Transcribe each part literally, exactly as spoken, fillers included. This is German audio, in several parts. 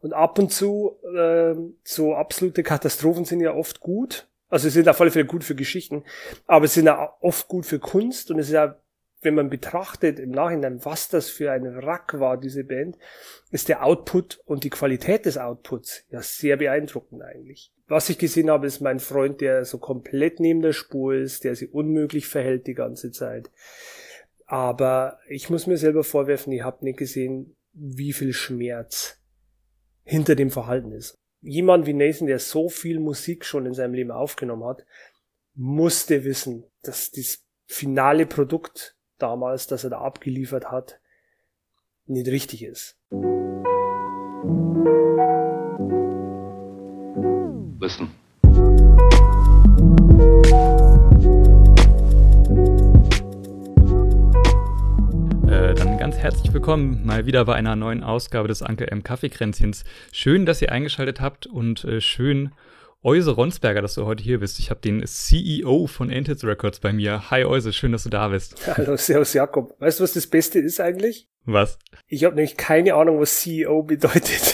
Und ab und zu, äh, so absolute Katastrophen sind ja oft gut. Also sie sind auf alle Fälle gut für Geschichten, aber sie sind auch oft gut für Kunst. Und es ist ja, wenn man betrachtet im Nachhinein, was das für ein Wrack war, diese Band, ist der Output und die Qualität des Outputs ja sehr beeindruckend eigentlich. Was ich gesehen habe, ist mein Freund, der so komplett neben der Spur ist, der sich unmöglich verhält die ganze Zeit. Aber ich muss mir selber vorwerfen, ich habe nicht gesehen, wie viel Schmerz hinter dem Verhalten ist. Jemand wie Nathan, der so viel Musik schon in seinem Leben aufgenommen hat, musste wissen, dass das finale Produkt damals, das er da abgeliefert hat, nicht richtig ist. Listen. Äh, dann ganz herzlich willkommen mal wieder bei einer neuen Ausgabe des Uncle M Kaffeekränzchens. Schön, dass ihr eingeschaltet habt und äh, schön, Euse Ronsberger, dass du heute hier bist. Ich habe den C E O von Antids Records bei mir. Hi Euse, schön, dass du da bist. Hallo, servus Jakob. Weißt du, was das Beste ist eigentlich? Was? Ich habe nämlich keine Ahnung, was C E O bedeutet.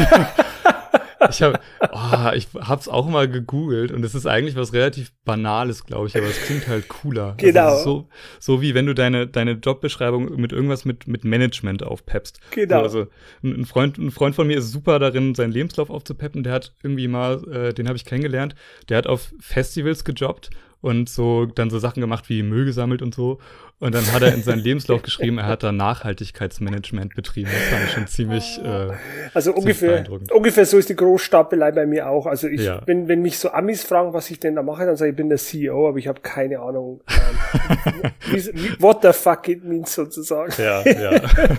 Ich habe oh, ich hab's auch mal gegoogelt und es ist eigentlich was relativ Banales, glaube ich, aber es klingt halt cooler. Genau. Also so, so wie wenn du deine, deine Jobbeschreibung mit irgendwas mit, mit Management aufpeppst. Genau. So, also ein Freund, ein Freund von mir ist super darin, seinen Lebenslauf aufzupeppen. Der hat irgendwie mal, äh, den habe ich kennengelernt, der hat auf Festivals gejobbt und so dann so Sachen gemacht wie Müll gesammelt und so. Und dann hat er in seinen Lebenslauf geschrieben, er hat da Nachhaltigkeitsmanagement betrieben. Das fand ich schon ziemlich äh, Also ziemlich ungefähr, beeindruckend. ungefähr so ist die Großstapelei bei mir auch. Also ich, Ja. wenn, wenn mich so Amis fragen, was ich denn da mache, dann sage ich, ich bin der C E O, aber ich habe keine Ahnung, ähm, wie, wie, what the fuck it means sozusagen. Ja, ja.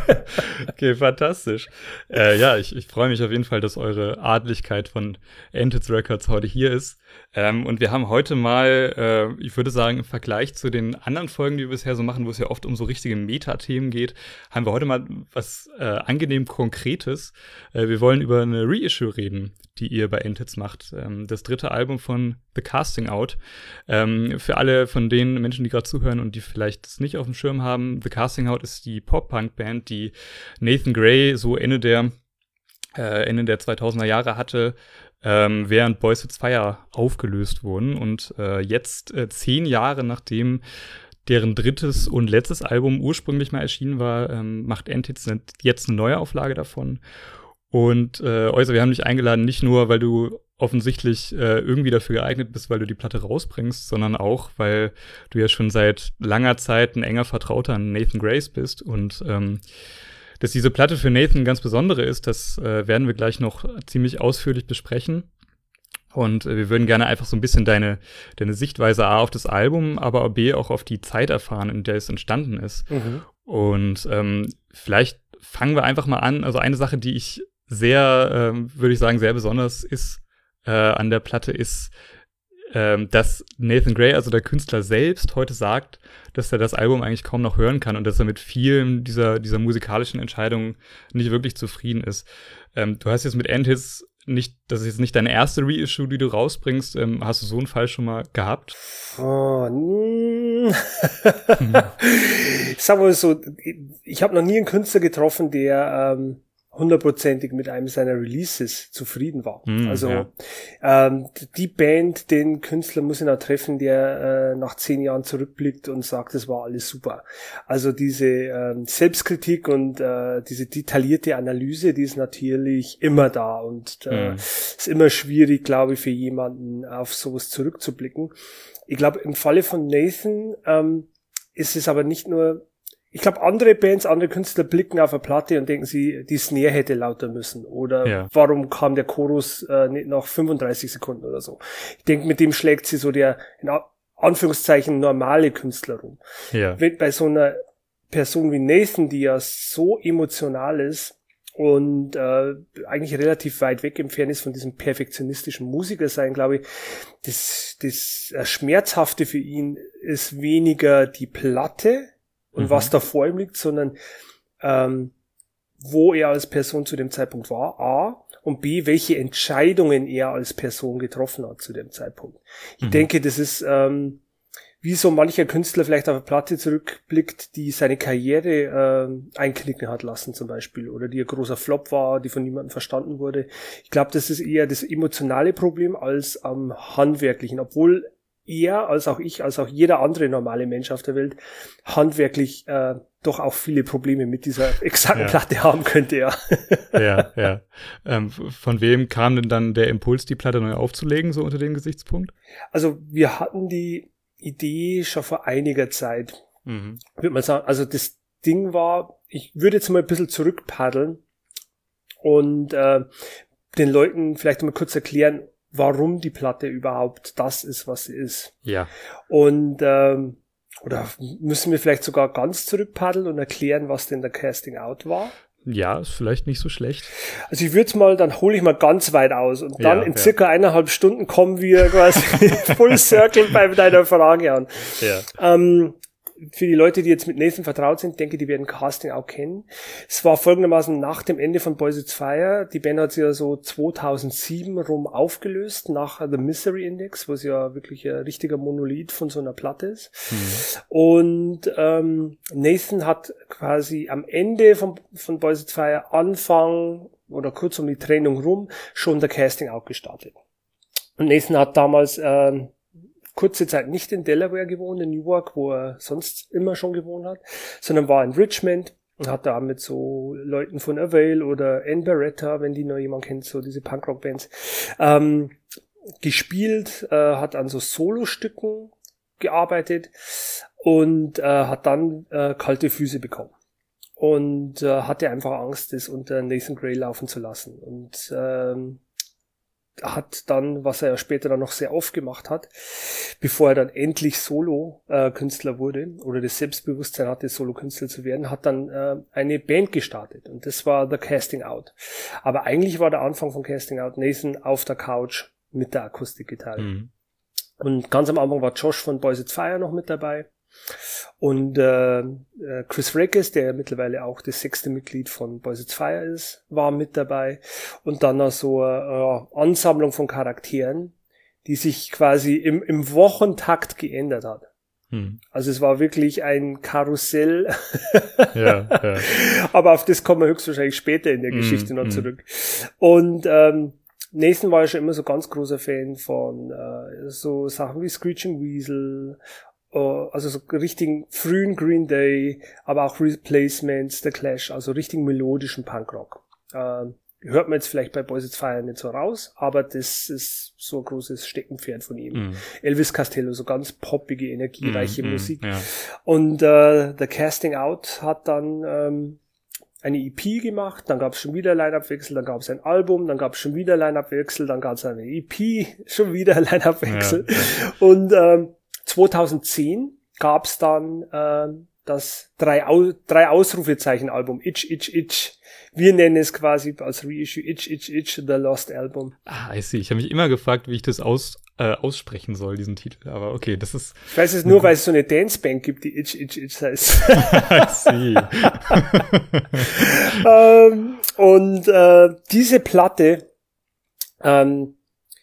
Okay, fantastisch. Äh, ja, ich, ich freue mich auf jeden Fall, dass eure Adligkeit von Antids Records heute hier ist. Ähm, und wir haben heute mal, äh, ich würde sagen, im Vergleich zu den anderen Folgen, die wir bisher so machen, wo es ja oft um so richtige Metathemen geht, haben wir heute mal was äh, angenehm Konkretes. Äh, wir wollen über eine Reissue reden, die ihr bei Antids macht. Ähm, das dritte Album von The Casting Out. Ähm, für alle von den Menschen, die gerade zuhören und die vielleicht das nicht auf dem Schirm haben, The Casting Out ist die Pop-Punk-Band, die Nathan Gray so Ende der, äh, Ende der zweitausender Jahre hatte, ähm, während Boys with Fire aufgelöst wurden. Und äh, jetzt, äh, zehn Jahre nachdem deren drittes und letztes Album ursprünglich mal erschienen war, ähm, macht Antids jetzt eine Neuauflage davon. Und äh, Euse, wir haben dich eingeladen, nicht nur, weil du offensichtlich äh, irgendwie dafür geeignet bist, weil du die Platte rausbringst, sondern auch, weil du ja schon seit langer Zeit ein enger Vertrauter an Nathan Grace bist. Und ähm, dass diese Platte für Nathan ganz besondere ist, das äh, werden wir gleich noch ziemlich ausführlich besprechen. Und äh, wir würden gerne einfach so ein bisschen deine, deine Sichtweise A auf das Album, aber B auch auf die Zeit erfahren, in der es entstanden ist. Mhm. Und ähm, vielleicht fangen wir einfach mal an. Also eine Sache, die ich sehr, ähm, würde ich sagen, sehr besonders ist äh, an der Platte, ist, ähm, dass Nathan Gray, also der Künstler selbst, heute sagt, dass er das Album eigentlich kaum noch hören kann und dass er mit vielen dieser, dieser musikalischen Entscheidungen nicht wirklich zufrieden ist. Ähm, du hast jetzt mit Antids nicht, das ist jetzt nicht deine erste Reissue, die du rausbringst. Ähm, hast du so einen Fall schon mal gehabt? Oh, mm. Ich sag mal so, ich habe noch nie einen Künstler getroffen, der ähm, hundertprozentig mit einem seiner Releases zufrieden war. Mm, also ja. ähm, die Band, den Künstler muss ich noch treffen, der äh, nach zehn Jahren zurückblickt und sagt, es war alles super. Also diese ähm, Selbstkritik und äh, diese detaillierte Analyse, die ist natürlich immer da und äh, mm. ist immer schwierig, glaube ich, für jemanden auf sowas zurückzublicken. Ich glaube, im Falle von Nathan ähm, ist es aber nicht nur, ich glaube, andere Bands, andere Künstler blicken auf eine Platte und denken sie, die Snare hätte lauter müssen. Oder ja. Warum kam der Chorus äh, nicht nach fünfunddreißig Sekunden oder so. Ich denke, mit dem schlägt sie so der, in Anführungszeichen, normale Künstler rum. Ja. Wenn bei so einer Person wie Nathan, die ja so emotional ist und äh, eigentlich relativ weit weg entfernt ist von diesem perfektionistischen Musiker sein, glaube ich, das, das äh, Schmerzhafte für ihn ist weniger die Platte, und mhm. was da vor ihm liegt, sondern ähm, wo er als Person zu dem Zeitpunkt war, A, und B, welche Entscheidungen er als Person getroffen hat zu dem Zeitpunkt. Ich mhm. denke, das ist, ähm, wie so mancher Künstler vielleicht auf eine Platte zurückblickt, die seine Karriere äh, einknicken hat lassen zum Beispiel oder die ein großer Flop war, die von niemandem verstanden wurde. Ich glaube, das ist eher das emotionale Problem als am handwerklichen, obwohl er, als auch ich, als auch jeder andere normale Mensch auf der Welt handwerklich äh, doch auch viele Probleme mit dieser exakten ja. Platte haben könnte, ja. Ja, ja. Ähm, von wem kam denn dann der Impuls, die Platte neu aufzulegen, so unter dem Gesichtspunkt? Also wir hatten die Idee schon vor einiger Zeit, mhm. würde man sagen. Also das Ding war, ich würde jetzt mal ein bisschen zurückpaddeln und äh, den Leuten vielleicht mal kurz erklären, warum die Platte überhaupt das ist, was sie ist. Ja. Und ähm, oder müssen wir vielleicht sogar ganz zurückpaddeln und erklären, was denn der Casting Out war? Ja, ist vielleicht nicht so schlecht. Also ich würde es mal, dann hole ich mal ganz weit aus und dann ja, in ja. circa eineinhalb Stunden kommen wir quasi Full Circle bei deiner Frage an. Ja. Ähm, für die Leute, die jetzt mit Nathan vertraut sind, denke, die werden Casting auch kennen. Es war folgendermaßen nach dem Ende von Boys It's Fire. Die Band hat sich ja so zweitausendsieben rum aufgelöst, nach The Misery Index, was ja wirklich ein richtiger Monolith von so einer Platte ist. Mhm. Und ähm, Nathan hat quasi am Ende von, von Boys It's Fire, Anfang oder kurz um die Trennung rum, schon der Casting Out gestartet. Und Nathan hat damals ähm, kurze Zeit nicht in Delaware gewohnt, in Newark, wo er sonst immer schon gewohnt hat, sondern war in Richmond und hat da mit so Leuten von Avail oder Ann Beretta, wenn die noch jemand kennt, so diese Punkrock-Bands, ähm, gespielt, äh, hat an so Solostücken gearbeitet und äh, hat dann äh, kalte Füße bekommen. Und äh, hatte einfach Angst, das unter Nathan Gray laufen zu lassen. Und ähm, hat dann, was er ja später dann noch sehr oft gemacht hat, bevor er dann endlich Solo-Künstler äh, wurde oder das Selbstbewusstsein hatte, Solo-Künstler zu werden, hat dann äh, eine Band gestartet und das war The Casting Out. Aber eigentlich war der Anfang von Casting Out Nathan auf der Couch mit der Akustikgitarre. Mhm. Und ganz am Anfang war Josh von Boys It's Fire noch mit dabei. Und äh, Chris Reckes, der mittlerweile auch das sechste Mitglied von Boys It's Fire ist, war mit dabei. Und dann noch so eine äh, Ansammlung von Charakteren, die sich quasi im, im Wochentakt geändert hat. Hm. Also es war wirklich ein Karussell. ja, ja. Aber auf das kommen wir höchstwahrscheinlich später in der Geschichte hm, noch zurück. Hm. Und ähm, Nathan war ja schon immer so ganz großer Fan von äh, so Sachen wie Screeching Weasel, also so richtigen frühen Green Day, aber auch Replacements, The Clash, also richtigen melodischen Punkrock. Äh, hört man jetzt vielleicht bei Boys It's Fire nicht so raus, aber das ist so ein großes Steckenpferd von ihm. Mm. Elvis Costello, so ganz poppige, energiereiche mm, Musik. Mm, ja. Und äh, The Casting Out hat dann ähm, eine E P gemacht, dann gab es schon wieder Line-Up-Wechsel, dann gab es ein Album, dann gab es schon wieder Line-Up-Wechsel, dann gab es eine E P, schon wieder Line-Up-Wechsel. Ja, ja. Und ähm, zweitausendzehn gab es dann äh, das drei, Au- drei Ausrufezeichen-Album, Itch, Itch, Itch. Wir nennen es quasi als Reissue Itch, Itch, Itch, The Lost Album. Ah, I see. Ich habe mich immer gefragt, wie ich das aus, äh, aussprechen soll, diesen Titel. Aber okay, das ist... Ich weiß es nur, weil es so eine Danceband gibt, die Itch, Itch, Itch heißt. I see. ähm, und äh, diese Platte ähm,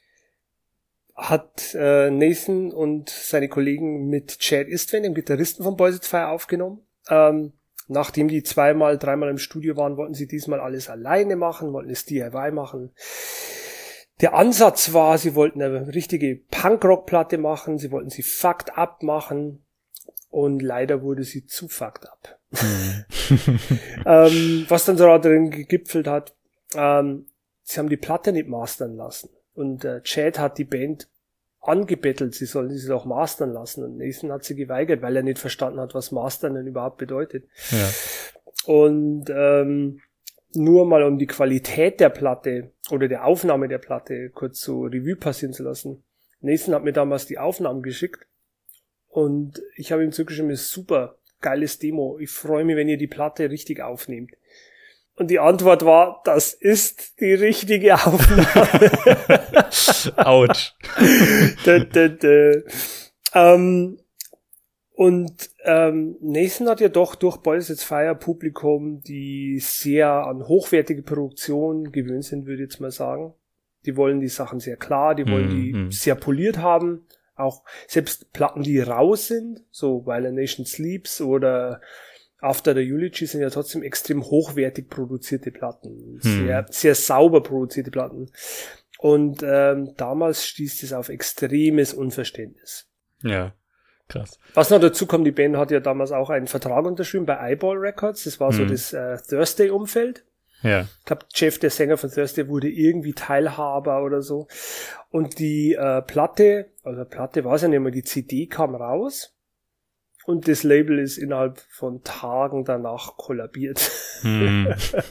hat äh, Nathan und seine Kollegen mit Chad Istvan, dem Gitarristen von Boys It's Fire, aufgenommen. Ähm, nachdem die zweimal, dreimal im Studio waren, wollten sie diesmal alles alleine machen, wollten es D I Y machen. Der Ansatz war, sie wollten eine richtige Punkrock-Platte machen, sie wollten sie fucked up machen und leider wurde sie zu fucked up. Mhm. ähm, was dann so darin gegipfelt hat, ähm, sie haben die Platte nicht mastern lassen. Und äh, Chad hat die Band angebettelt, sie sollen sie doch mastern lassen. Und Nathan hat sie geweigert, weil er nicht verstanden hat, was Mastern denn überhaupt bedeutet. Ja. Und ähm, nur mal um die Qualität der Platte oder der Aufnahme der Platte kurz so Revue passieren zu lassen. Nathan hat mir damals die Aufnahmen geschickt und ich habe ihm zugeschrieben, ist super, geiles Demo. Ich freue mich, wenn ihr die Platte richtig aufnehmt. Und die Antwort war, das ist die richtige Aufnahme. Autsch. da, da, da. Ähm, und ähm, Nathan hat ja doch durch Boys It's Fire Publikum, die sehr an hochwertige Produktion gewöhnt sind, würde ich jetzt mal sagen. Die wollen die Sachen sehr klar, die wollen die mm-hmm. sehr poliert haben. Auch selbst Platten, die raus sind, so While a Nation Sleeps oder After the Eulogy, sind ja trotzdem extrem hochwertig produzierte Platten. Hm. Sehr, sehr sauber produzierte Platten. Und ähm, damals stieß das auf extremes Unverständnis. Ja, krass. Was noch dazu kommt, die Band hat ja damals auch einen Vertrag unterschrieben bei Eyeball Records. Das war hm. so das äh, Thursday-Umfeld. Ja. Ich glaube, Jeff, der Sänger von Thursday, wurde irgendwie Teilhaber oder so. Und die äh, Platte, also Platte war es ja nicht mehr, die C D kam raus. Und das Label ist innerhalb von Tagen danach kollabiert. Hm.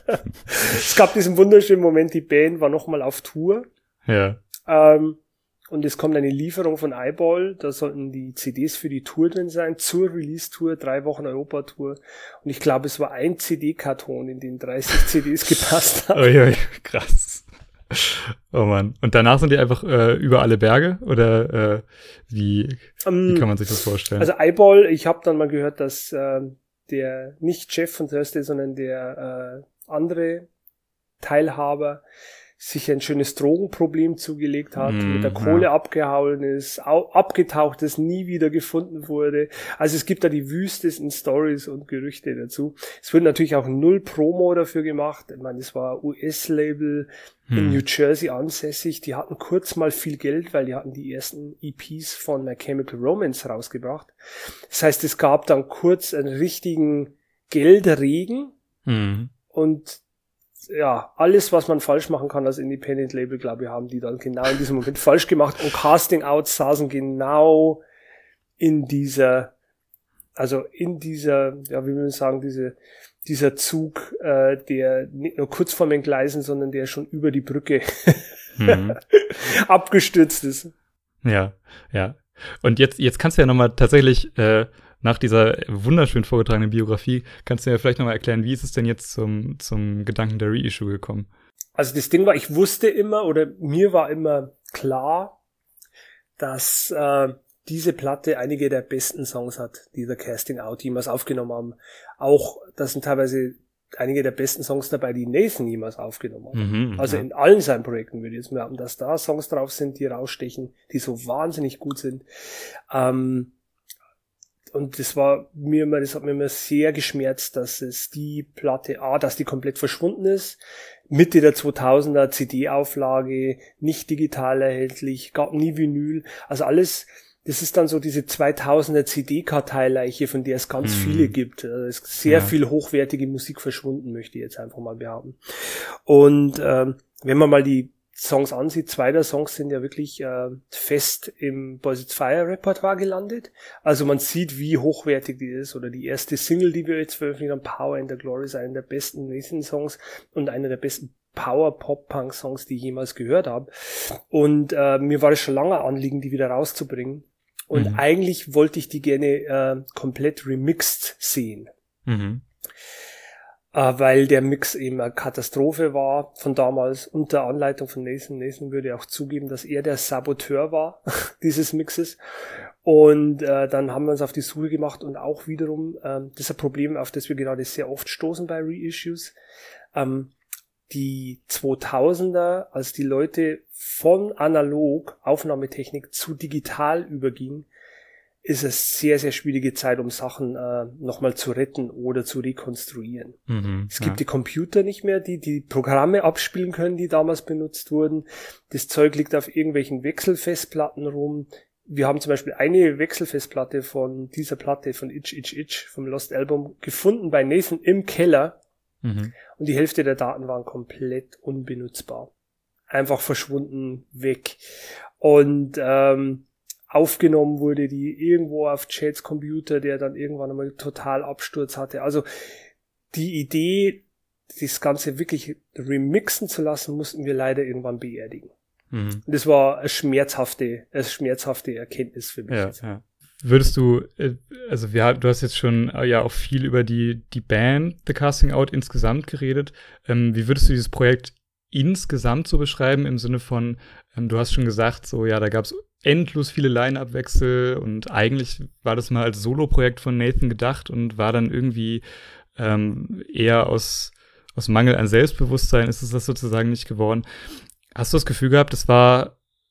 Es gab diesen wunderschönen Moment, die Band war nochmal auf Tour. Ja. Ähm, und es kommt eine Lieferung von Eyeball, da sollten die C Ds für die Tour drin sein, zur Release-Tour, drei Wochen Europa-Tour. Und ich glaube, es war ein C D-Karton, in den dreißig C Ds gepasst haben. Uiui, krass. Oh Mann. Und danach sind die einfach äh, über alle Berge? Oder äh, wie, um, wie kann man sich das vorstellen? Also Eyeball, ich habe dann mal gehört, dass äh, der, nicht Jeff von Thursday, sondern der äh, andere Teilhaber sich ein schönes Drogenproblem zugelegt hat, mm, mit der Kohle ja. abgehauen ist, au- abgetaucht ist, nie wieder gefunden wurde. Also es gibt da die wüstesten Stories und Gerüchte dazu. Es wurde natürlich auch null Promo dafür gemacht. Ich meine, es war U S-Label mm. in New Jersey ansässig. Die hatten kurz mal viel Geld, weil die hatten die ersten E Ps von My Chemical Romance rausgebracht. Das heißt, es gab dann kurz einen richtigen Geldregen mm. und ja, alles, was man falsch machen kann als Independent-Label, glaube ich, haben die dann genau in diesem Moment falsch gemacht. Und Casting Outs saßen genau in dieser, also in dieser, ja, wie will man sagen, diese, dieser Zug, äh, der nicht nur kurz vor den Gleisen, sondern der schon über die Brücke mhm. abgestürzt ist. Ja, ja. Und jetzt, jetzt kannst du ja nochmal tatsächlich, äh, nach dieser wunderschön vorgetragenen Biografie, kannst du ja vielleicht nochmal erklären, wie ist es denn jetzt zum, zum Gedanken der Reissue gekommen? Also das Ding war, ich wusste immer, oder mir war immer klar, dass äh, diese Platte einige der besten Songs hat, die der Casting Out jemals aufgenommen haben. Auch, das sind teilweise einige der besten Songs dabei, die Nathan jemals aufgenommen hat. Mhm, also ja. in allen seinen Projekten würde ich jetzt merken, dass da Songs drauf sind, die rausstechen, die so wahnsinnig gut sind. Ähm, Und das war mir immer, das hat mir immer sehr geschmerzt, dass es die Platte, A, dass die komplett verschwunden ist, Mitte der zweitausender C D-Auflage, nicht digital erhältlich, gab nie Vinyl, also alles, das ist dann so diese zweitausender C D-Karteileiche, von der es ganz mhm. viele gibt. Es ist sehr ja. viel hochwertige Musik verschwunden, möchte ich jetzt einfach mal behaupten. Und ähm, wenn man mal die Songs ansieht, zwei der Songs sind ja wirklich äh, fest im Boys It's Fire Repertoire gelandet. Also man sieht, wie hochwertig die ist. Oder die erste Single, die wir jetzt veröffentlicht haben, Power in the Glory, ist einer der besten Nathan-Songs und einer der besten Power-Pop-Punk-Songs, die ich jemals gehört habe. Und äh, mir war es schon lange Anliegen, die wieder rauszubringen. Und mhm. eigentlich wollte ich die gerne äh, komplett remixed sehen. Mhm. Uh, weil der Mix eben eine Katastrophe war von damals, unter Anleitung von Nathan. Nathan würde auch zugeben, dass er der Saboteur war dieses Mixes. Und uh, dann haben wir uns auf die Suche gemacht und auch wiederum, uh, das ist ein Problem, auf das wir gerade sehr oft stoßen bei Reissues, um, die zweitausender, als die Leute von analog Aufnahmetechnik zu digital übergingen, ist es sehr, sehr schwierige Zeit, um Sachen äh, nochmal zu retten oder zu rekonstruieren. Mhm, es gibt ja. die Computer nicht mehr, die die Programme abspielen können, die damals benutzt wurden. Das Zeug liegt auf irgendwelchen Wechselfestplatten rum. Wir haben zum Beispiel eine Wechselfestplatte von dieser Platte von Itch, Itch, Itch vom Lost Album gefunden bei Nathan im Keller. Mhm. Und die Hälfte der Daten waren komplett unbenutzbar. Einfach verschwunden, weg. Und ähm, aufgenommen wurde die irgendwo auf Chads Computer, der dann irgendwann einmal total Absturz hatte. Also die Idee, das Ganze wirklich remixen zu lassen, mussten wir leider irgendwann beerdigen. Mhm. Das war eine schmerzhafte, eine schmerzhafte Erkenntnis für mich. Ja, jetzt. Ja. Würdest du, also wir, du hast jetzt schon ja auch viel über die, die Band The Casting Out insgesamt geredet. Ähm, wie würdest du dieses Projekt insgesamt so beschreiben, im Sinne von, ähm, du hast schon gesagt, so ja, da gab es endlos viele Line-Up-Wechsel und eigentlich war das mal als Solo-Projekt von Nathan gedacht und war dann irgendwie ähm, eher aus, aus Mangel an Selbstbewusstsein ist es das sozusagen nicht geworden. Hast du das Gefühl gehabt, das war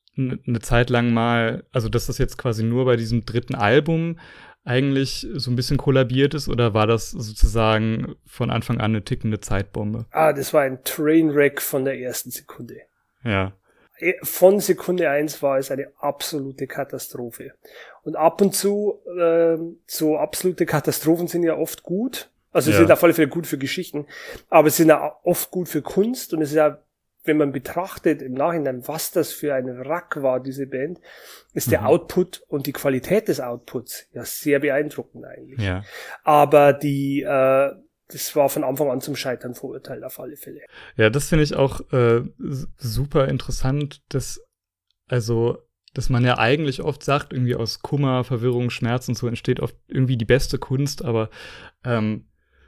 eine Zeit lang mal, also dass das jetzt quasi nur bei diesem dritten Album eigentlich so ein bisschen kollabiert ist, oder war das sozusagen von Anfang an eine tickende Zeitbombe? Ah, das war ein Trainwreck von der ersten Sekunde. Ja. Von Sekunde eins war es eine absolute Katastrophe. Und ab und zu, äh, so absolute Katastrophen sind ja oft gut. Also ja. sind auf alle Fälle gut für Geschichten, aber sind auch oft gut für Kunst. Und es ist ja, wenn man betrachtet im Nachhinein, was das für ein Wrack war, diese Band, ist mhm. der Output und die Qualität des Outputs ja sehr beeindruckend eigentlich. Ja. Aber die, äh, das war von Anfang an zum Scheitern verurteilt, auf alle Fälle. Ja, das finde ich auch äh, super interessant, dass, also, dass man ja eigentlich oft sagt, irgendwie aus Kummer, Verwirrung, Schmerz und so entsteht oft irgendwie die beste Kunst, aber ähm,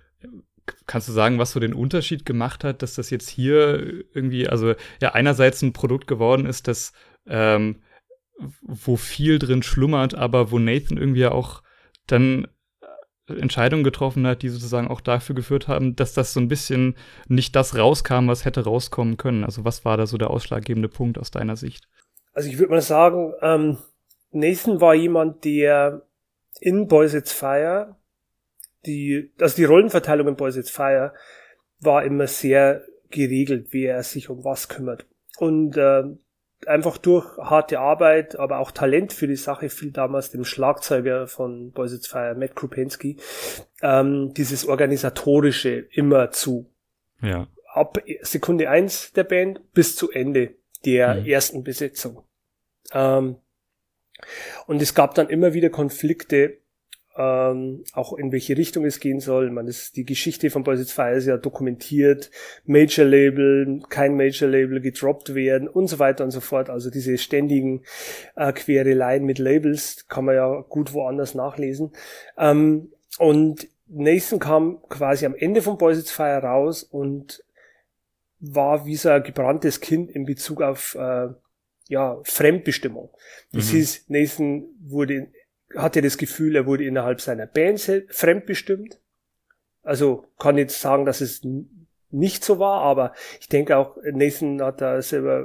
kannst du sagen, was so den Unterschied gemacht hat, dass das jetzt hier irgendwie, also ja, einerseits ein Produkt geworden ist, das ähm, wo viel drin schlummert, aber wo Nathan irgendwie ja auch dann Entscheidungen getroffen hat, die sozusagen auch dafür geführt haben, dass das so ein bisschen nicht das rauskam, was hätte rauskommen können. Also was war da so der ausschlaggebende Punkt aus deiner Sicht? Also ich würde mal sagen, ähm, Nathan war jemand, der in Boys It's Fire, die, also die Rollenverteilung in Boys It's Fire war immer sehr geregelt, wer sich um was kümmert. Und äh, einfach durch harte Arbeit, aber auch Talent für die Sache fiel damals dem Schlagzeuger von Boys It's Fire, Matt Krupinski, ähm, dieses Organisatorische immer zu. Ja. Ab Sekunde eins der Band bis zu Ende der mhm. ersten Besetzung. Ähm, und es gab dann immer wieder Konflikte, Ähm, auch in welche Richtung es gehen soll. Man, das, die Geschichte von Boys It's Fire ist ja dokumentiert, Major-Label, kein Major-Label gedroppt werden und so weiter und so fort. Also diese ständigen äh, Quereleien mit Labels kann man ja gut woanders nachlesen. Ähm, und Nathan kam quasi am Ende von Boys It's Fire raus und war wie so ein gebranntes Kind in Bezug auf äh, ja Fremdbestimmung. Das mhm. hieß, Nathan wurde hatte das Gefühl, er wurde innerhalb seiner Band fremdbestimmt. Also kann jetzt sagen, dass es n- nicht so war, aber ich denke auch, Nathan hat da selber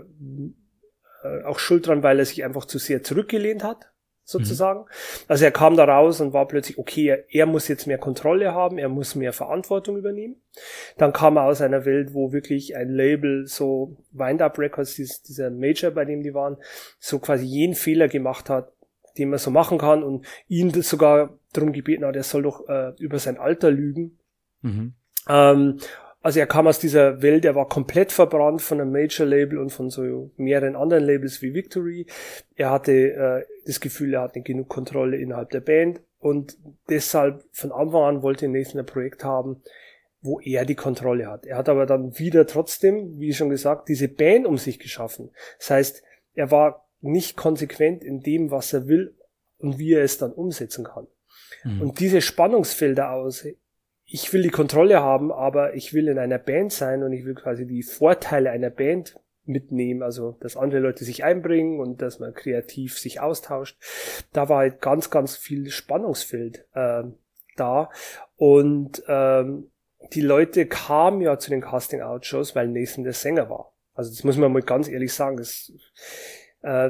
äh, auch Schuld dran, weil er sich einfach zu sehr zurückgelehnt hat, sozusagen. Mhm. Also er kam da raus und war plötzlich, okay, er, er muss jetzt mehr Kontrolle haben, er muss mehr Verantwortung übernehmen. Dann kam er aus einer Welt, wo wirklich ein Label, so Wind-Up Records, dies, dieser Major, bei dem die waren, so quasi jeden Fehler gemacht hat, den man so machen kann, und ihn das sogar darum gebeten hat, er soll doch äh, über sein Alter lügen. Mhm. Ähm, also er kam aus dieser Welt, er war komplett verbrannt von einem Major-Label und von so mehreren anderen Labels wie Victory. Er hatte äh, das Gefühl, er hat nicht genug Kontrolle innerhalb der Band, und deshalb von Anfang an wollte Nathan ein Projekt haben, wo er die Kontrolle hat. Er hat aber dann wieder trotzdem, wie schon gesagt, diese Band um sich geschaffen. Das heißt, er war nicht konsequent in dem, was er will und wie er es dann umsetzen kann. Mhm. Und diese Spannungsfelder aus, ich will die Kontrolle haben, aber ich will in einer Band sein und ich will quasi die Vorteile einer Band mitnehmen, also dass andere Leute sich einbringen und dass man kreativ sich austauscht. Da war halt ganz, ganz viel Spannungsfeld äh, da, und ähm, die Leute kamen ja zu den Casting-Out-Shows, weil Nathan der Sänger war. Also das muss man mal ganz ehrlich sagen, das Äh,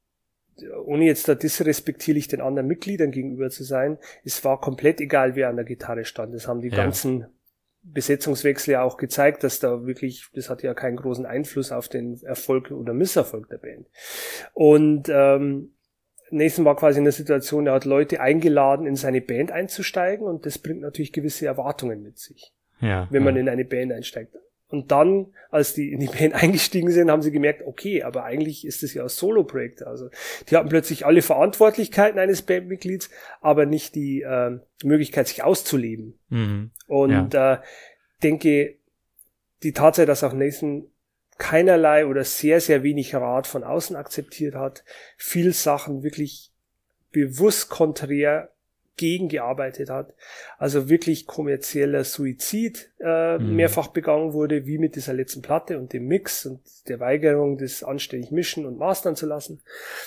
ohne jetzt da disrespektierlich den anderen Mitgliedern gegenüber zu sein, es war komplett egal, wer an der Gitarre stand. Das haben die ja. ganzen Besetzungswechsel ja auch gezeigt, dass da wirklich, das hat ja keinen großen Einfluss auf den Erfolg oder Misserfolg der Band. Und ähm, Nathan war quasi in der Situation, er hat Leute eingeladen, in seine Band einzusteigen, und das bringt natürlich gewisse Erwartungen mit sich, ja, wenn man ja. in eine Band einsteigt. Und dann, als die in die Band eingestiegen sind, haben sie gemerkt, okay, aber eigentlich ist das ja ein Solo-Projekt. Also die hatten plötzlich alle Verantwortlichkeiten eines Bandmitglieds, aber nicht die äh, Möglichkeit, sich auszuleben. Mhm. Und ja. äh, denke, die Tatsache, dass auch Nathan keinerlei oder sehr, sehr wenig Rat von außen akzeptiert hat, viel Sachen wirklich bewusst konträr gegengearbeitet hat, also wirklich kommerzieller Suizid äh, mhm. mehrfach begangen wurde, wie mit dieser letzten Platte und dem Mix und der Weigerung, das anständig mischen und mastern zu lassen.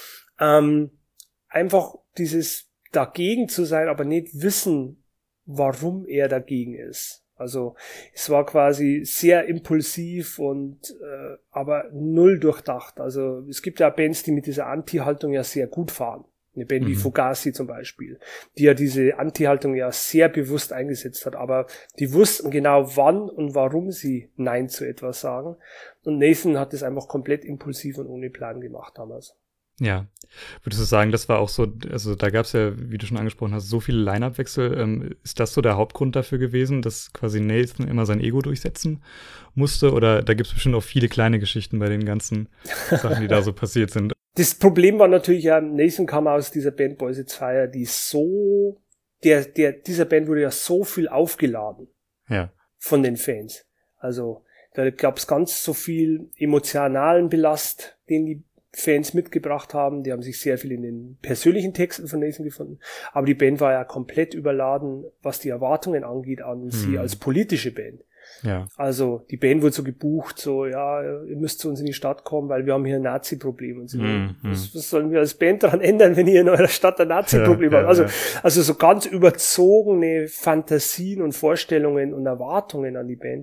Ähm, einfach dieses dagegen zu sein, aber nicht wissen, warum er dagegen ist. Also es war quasi sehr impulsiv und äh, aber null durchdacht. Also es gibt ja Bands, die mit dieser Anti-Haltung ja sehr gut fahren. Eine Band wie mhm. Fugazi zum Beispiel, die ja diese Anti-Haltung ja sehr bewusst eingesetzt hat. Aber die wussten genau, wann und warum sie Nein zu etwas sagen. Und Nathan hat das einfach komplett impulsiv und ohne Plan gemacht damals. Ja, würdest du sagen, das war auch so, also da gab es ja, wie du schon angesprochen hast, so viele Line-Up-Wechsel. Ähm, ist das so der Hauptgrund dafür gewesen, dass quasi Nathan immer sein Ego durchsetzen musste? Oder da gibt es bestimmt auch viele kleine Geschichten bei den ganzen Sachen, die da so passiert sind? Das Problem war natürlich ja, Nathan kam aus dieser Band Boys It's Fire, die so, der, der, dieser Band wurde ja so viel aufgeladen. Ja. Von den Fans. Also da gab es ganz so viel emotionalen Belast, den die Fans mitgebracht haben. Die haben sich sehr viel in den persönlichen Texten von Nathan gefunden. Aber die Band war ja komplett überladen, was die Erwartungen angeht an hm. sie als politische Band. Ja. Also die Band wurde so gebucht, so, ja, ihr müsst zu uns in die Stadt kommen, weil wir haben hier ein Nazi-Problem. Und so, hm. was, was sollen wir als Band daran ändern, wenn ihr in eurer Stadt ein Nazi-Problem ja, habt? Also, ja. also so ganz überzogene Fantasien und Vorstellungen und Erwartungen an die Band.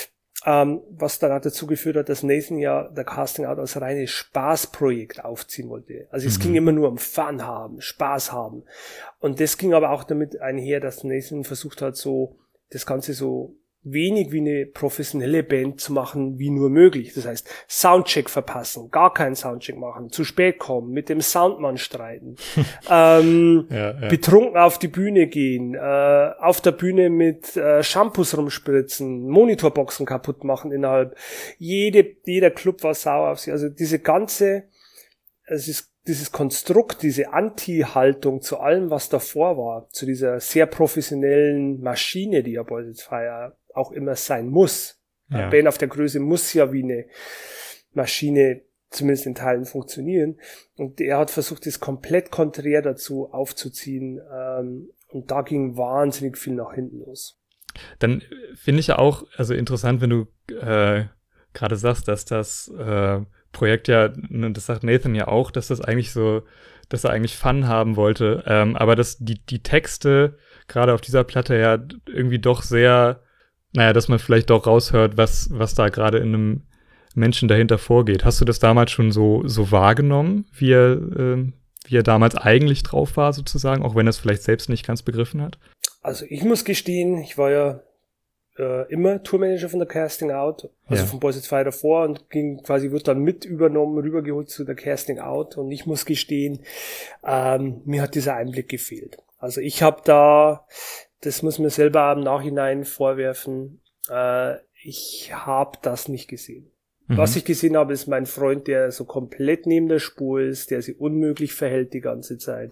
Ähm, was dann auch dazu geführt hat, dass Nathan ja der Casting Out als reines Spaßprojekt aufziehen wollte. Also es mhm. ging immer nur um Fun haben, Spaß haben. Und das ging aber auch damit einher, dass Nathan versucht hat, so das Ganze so wenig wie eine professionelle Band zu machen, wie nur möglich. Das heißt, Soundcheck verpassen, gar keinen Soundcheck machen, zu spät kommen, mit dem Soundmann streiten, ähm, ja, ja. betrunken auf die Bühne gehen, äh, auf der Bühne mit äh, Shampoos rumspritzen, Monitorboxen kaputt machen innerhalb. Jede, jeder Club war sauer auf sie. Also diese ganze, es ist dieses Konstrukt, diese Anti-Haltung zu allem, was davor war, zu dieser sehr professionellen Maschine, die ja Boys It's Fire auch immer sein muss. Ja. Eine Band auf der Größe muss ja wie eine Maschine zumindest in Teilen funktionieren. Und er hat versucht, das komplett konträr dazu aufzuziehen. Ähm, und da ging wahnsinnig viel nach hinten los. Dann finde ich ja auch, also interessant, wenn du äh, gerade sagst, dass das äh, Projekt ja, das sagt Nathan ja auch, dass das eigentlich so, dass er eigentlich Fun haben wollte, ähm, aber dass die, die Texte gerade auf dieser Platte ja irgendwie doch sehr, naja, dass man vielleicht doch raushört, was, was da gerade in einem Menschen dahinter vorgeht. Hast du das damals schon so, so wahrgenommen, wie er, äh, wie er damals eigentlich drauf war sozusagen, auch wenn er es vielleicht selbst nicht ganz begriffen hat? Also ich muss gestehen, ich war ja äh, immer Tourmanager von der Casting Out, also ja. von Boys It's Fire davor und ging quasi, wird dann mit übernommen, rübergeholt zu der Casting Out und ich muss gestehen, ähm, mir hat dieser Einblick gefehlt. Also ich habe da, das muss mir selber im Nachhinein vorwerfen, äh, ich habe das nicht gesehen. Mhm. Was ich gesehen habe, ist mein Freund, der so komplett neben der Spur ist, der sich unmöglich verhält die ganze Zeit.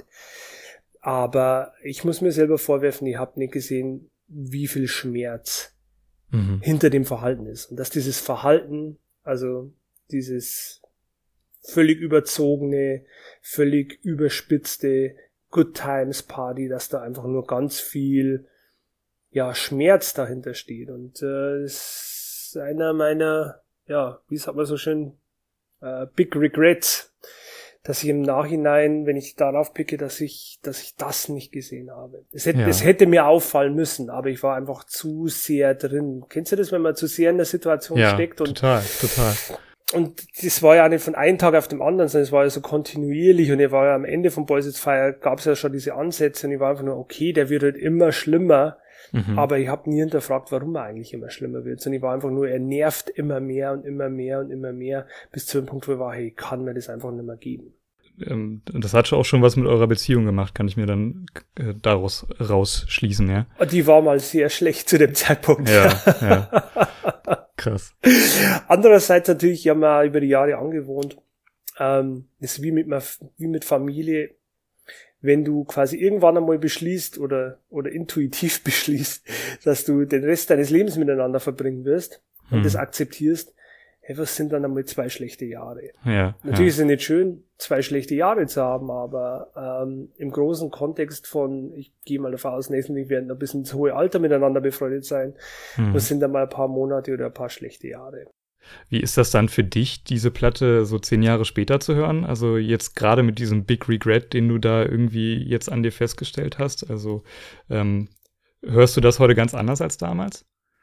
Aber ich muss mir selber vorwerfen, ich habe nicht gesehen, wie viel Schmerz mhm. hinter dem Verhalten ist. Und dass dieses Verhalten, also dieses völlig überzogene, völlig überspitzte Good Times Party, dass da einfach nur ganz viel ja Schmerz dahinter steht. Und äh, das ist einer meiner, ja, wie sagt man so schön, äh, Big Regrets, dass ich im Nachhinein, wenn ich darauf picke, dass ich, dass ich das nicht gesehen habe. Es hätte, ja. es hätte mir auffallen müssen, aber ich war einfach zu sehr drin. Kennst du das, wenn man zu sehr in der Situation ja, steckt? Und total, total. Und das war ja nicht von einem Tag auf dem anderen, sondern es war ja so kontinuierlich und ich war ja am Ende von Boys It's Fire, gab es ja schon diese Ansätze und ich war einfach nur, okay, der wird halt immer schlimmer, mhm. aber ich habe nie hinterfragt, warum er eigentlich immer schlimmer wird, sondern ich war einfach nur, er nervt immer mehr und immer mehr und immer mehr, bis zu dem Punkt, wo ich war, hey, ich kann mir das einfach nicht mehr geben. Ähm, das hat schon auch schon was mit eurer Beziehung gemacht, kann ich mir dann äh, daraus rausschließen, ja? Die war mal sehr schlecht zu dem Zeitpunkt. Ja, ja. Krass. Andererseits natürlich, ich habe mir über die Jahre angewohnt, ähm, das ist wie mit, wie mit Familie, wenn du quasi irgendwann einmal beschließt oder, oder intuitiv beschließt, dass du den Rest deines Lebens miteinander verbringen wirst und hm. das akzeptierst, hey, was sind dann einmal zwei schlechte Jahre? Ja, Natürlich ja. ist es nicht schön, zwei schlechte Jahre zu haben, aber ähm, im großen Kontext von, ich gehe mal davon aus, nächsten wir werden ein bisschen ins hohe Alter miteinander befreundet sein, hm. das sind dann mal ein paar Monate oder ein paar schlechte Jahre. Wie ist das dann für dich, diese Platte so zehn Jahre später zu hören? Also jetzt gerade mit diesem Big Regret, den du da irgendwie jetzt an dir festgestellt hast, also ähm, hörst du das heute ganz anders als damals?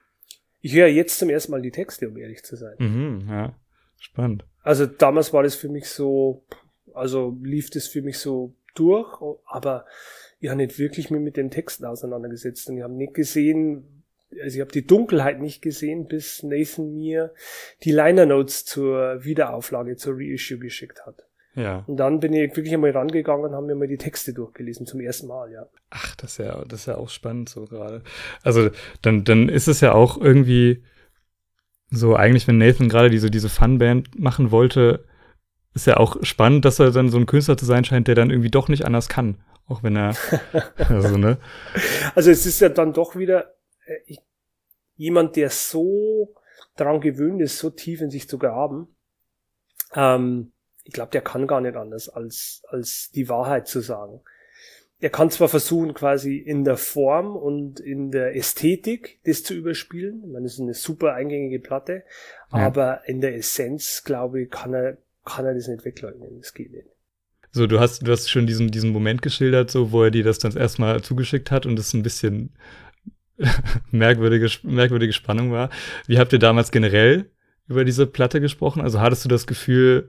ich höre jetzt zum ersten Mal die Texte, um ehrlich zu sein. Mhm, ja, spannend. Also damals war das für mich so, also lief das für mich so durch, aber ich habe nicht wirklich mich mit den Texten auseinandergesetzt und ich habe nicht gesehen, also ich habe die Dunkelheit nicht gesehen, bis Nathan mir die Liner Notes zur Wiederauflage, zur Reissue geschickt hat. Ja. Und dann bin ich wirklich einmal rangegangen und habe mir mal die Texte durchgelesen, zum ersten Mal, ja. Ach, das ist ja, das ist ja auch spannend so gerade. Also dann, dann ist es ja auch irgendwie so, eigentlich, wenn Nathan gerade diese, diese Fun-Band machen wollte, ist ja auch spannend, dass er dann so ein Künstler zu sein scheint, der dann irgendwie doch nicht anders kann. Auch wenn er, also, ne? Also es ist ja dann doch wieder äh, ich, jemand, der so daran gewöhnt ist, so tief in sich zu graben. Ähm, ich glaube, der kann gar nicht anders, als, als die Wahrheit zu sagen. Er kann zwar versuchen, quasi in der Form und in der Ästhetik das zu überspielen. Ich meine, das ist eine super eingängige Platte. Ja. Aber in der Essenz, glaube ich, kann er, kann er das nicht wegleugnen. Das geht nicht. So, du hast, du hast schon diesen, diesen Moment geschildert, so, wo er dir das dann erstmal zugeschickt hat und es ein bisschen merkwürdige, merkwürdige Spannung war. Wie habt ihr damals generell über diese Platte gesprochen? Also hattest du das Gefühl,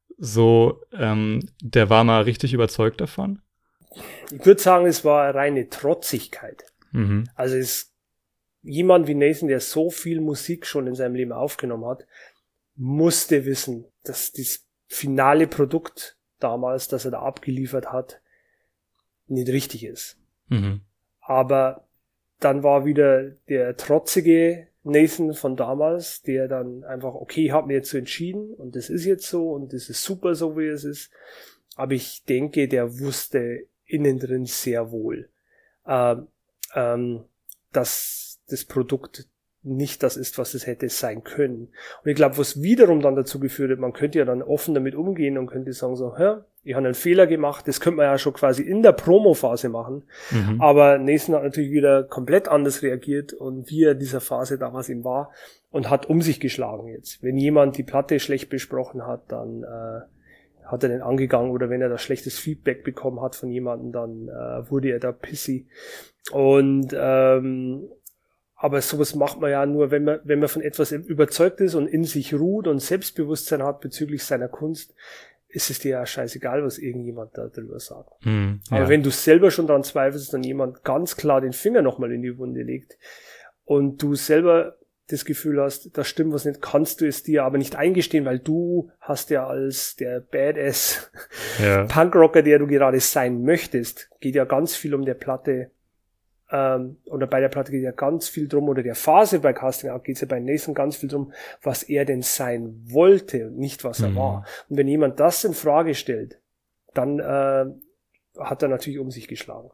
so, ähm, der war mal richtig überzeugt davon? Ich würde sagen, es war reine Trotzigkeit. Mhm. Also es ist jemand wie Nathan, der so viel Musik schon in seinem Leben aufgenommen hat, musste wissen, dass das finale Produkt damals, das er da abgeliefert hat, nicht richtig ist. Mhm. Aber dann war wieder der trotzige Nathan von damals, der dann einfach, okay, ich habe mir jetzt so entschieden und das ist jetzt so und das ist super so, wie es ist. Aber ich denke, der wusste innen drin sehr wohl, äh, ähm, dass das Produkt nicht das ist, was es hätte sein können. Und ich glaube, was wiederum dann dazu geführt hat, man könnte ja dann offen damit umgehen und könnte sagen so, hä, ich habe einen Fehler gemacht, das könnte man ja schon quasi in der Promo-Phase machen. Mhm. Aber Nathan hat natürlich wieder komplett anders reagiert und wie er in dieser Phase damals ihm war und hat um sich geschlagen jetzt. Wenn jemand die Platte schlecht besprochen hat, dann äh, hat er den angegangen oder wenn er da schlechtes Feedback bekommen hat von jemandem, dann äh, wurde er da pissy. Und ähm, aber sowas macht man ja nur, wenn man wenn man von etwas überzeugt ist und in sich ruht und Selbstbewusstsein hat bezüglich seiner Kunst, ist es dir ja scheißegal, was irgendjemand da drüber sagt. Mm, ja. Aber wenn du selber schon daran zweifelst, dann jemand ganz klar den Finger nochmal in die Wunde legt und du selber das Gefühl hast, da stimmt was nicht, kannst du es dir aber nicht eingestehen, weil du hast ja als der Badass ja. Punkrocker, der du gerade sein möchtest, geht ja ganz viel um der Platte, ähm, oder bei der Platte geht ja ganz viel drum, oder der Phase bei Casting Out geht es ja bei Nathan ganz viel drum, was er denn sein wollte und nicht was er mhm. war. Und wenn jemand das in Frage stellt, dann äh, hat er natürlich um sich geschlagen.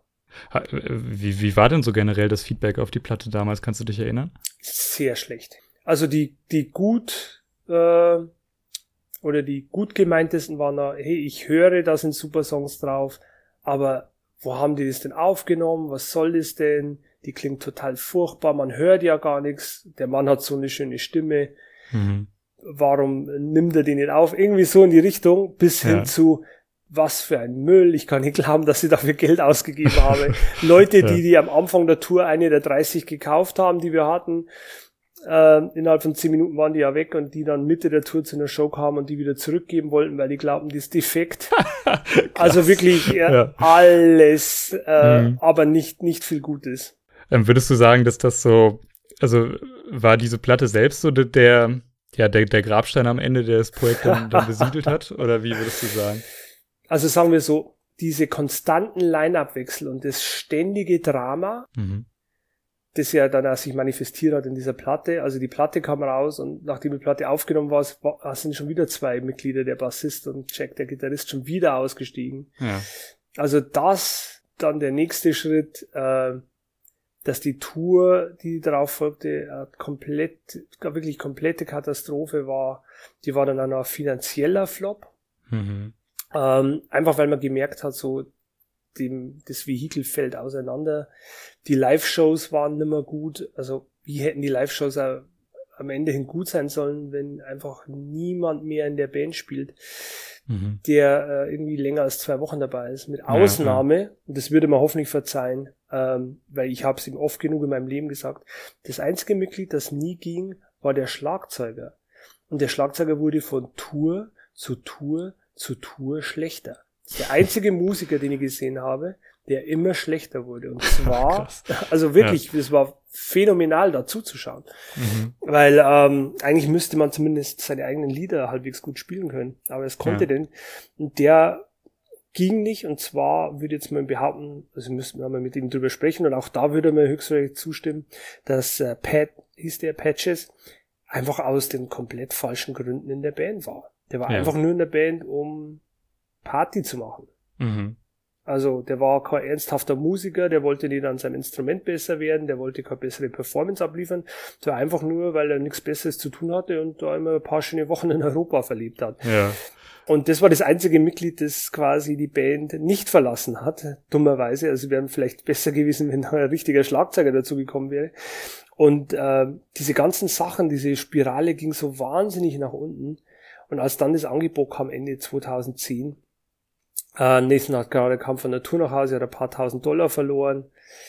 Wie, wie war denn so generell das Feedback auf die Platte damals? Kannst du dich erinnern? Sehr schlecht. Also die die gut äh, oder die gut gemeintesten waren da, hey, ich höre, da sind super Songs drauf, aber wo haben die das denn aufgenommen? Was soll das denn? Die klingt total furchtbar, man hört ja gar nichts. Der Mann hat so eine schöne Stimme. Mhm. Warum nimmt er die nicht auf? Irgendwie so in die Richtung, bis hin ja. zu was für ein Müll, ich kann nicht glauben, dass ich dafür Geld ausgegeben habe. Leute, ja. die die am Anfang der Tour eine der dreißig gekauft haben, die wir hatten, äh, innerhalb von zehn Minuten waren die ja weg und die dann Mitte der Tour zu einer Show kamen und die wieder zurückgeben wollten, weil die glaubten, die ist defekt. Also wirklich ja, ja. alles, äh, mhm. aber nicht nicht viel Gutes. Ähm, würdest du sagen, dass das so, also war diese Platte selbst so der, ja, der, der Grabstein am Ende, der das Projekt dann, dann besiedelt hat? Oder wie würdest du sagen? Also sagen wir so, diese konstanten Line-Up-Wechsel und das ständige Drama, mhm. das ja dann auch sich manifestiert hat in dieser Platte. Also die Platte kam raus und nachdem die Platte aufgenommen war, sind schon wieder zwei Mitglieder, der Bassist und Jack, der Gitarrist, schon wieder ausgestiegen. Ja. Also das, dann der nächste Schritt, äh, dass die Tour, die darauf folgte, äh, komplett, wirklich komplette Katastrophe war. Die war dann auch noch ein finanzieller Flop. Mhm. Ähm, einfach weil man gemerkt hat, so dem, das Vehikel fällt auseinander. Die Live-Shows waren nicht mehr gut. Also wie hätten die Live-Shows auch am Ende hin gut sein sollen, wenn einfach niemand mehr in der Band spielt, mhm. der äh, irgendwie länger als zwei Wochen dabei ist. Mit Ausnahme, ja, ja. und das würde man hoffentlich verzeihen, ähm, weil ich habe es ihm oft genug in meinem Leben gesagt, das einzige Mitglied, das nie ging, war der Schlagzeuger. Und der Schlagzeuger wurde von Tour zu Tour zu Tour schlechter. Das ist der einzige Musiker, den ich gesehen habe, der immer schlechter wurde. Und zwar, also wirklich, ja. Das war phänomenal, da zuzuschauen. Mhm. Weil ähm, eigentlich müsste man zumindest seine eigenen Lieder halbwegs gut spielen können. Aber es konnte ja. denn. Und der ging nicht. Und zwar würde jetzt mal behaupten, also müssten wir mal mit ihm drüber sprechen. Und auch da würde man höchstwahrscheinlich zustimmen, dass äh, Pat, hieß der Patches, einfach aus den komplett falschen Gründen in der Band war. Der war ja. einfach nur in der Band, um Party zu machen. Mhm. Also der war kein ernsthafter Musiker, der wollte nicht an seinem Instrument besser werden, der wollte keine bessere Performance abliefern. Das war einfach nur, weil er nichts Besseres zu tun hatte und da immer ein paar schöne Wochen in Europa verlebt hat. Ja. Und das war das einzige Mitglied, das quasi die Band nicht verlassen hat, dummerweise. Also wären vielleicht besser gewesen, wenn da ein richtiger Schlagzeuger dazu gekommen wäre. Und äh, diese ganzen Sachen, diese Spirale ging so wahnsinnig nach unten. Und als dann das Angebot kam, Ende zweitausendzehn, äh, Nathan hat gerade, kam von der Tour nach Hause, hat ein paar tausend Dollar verloren,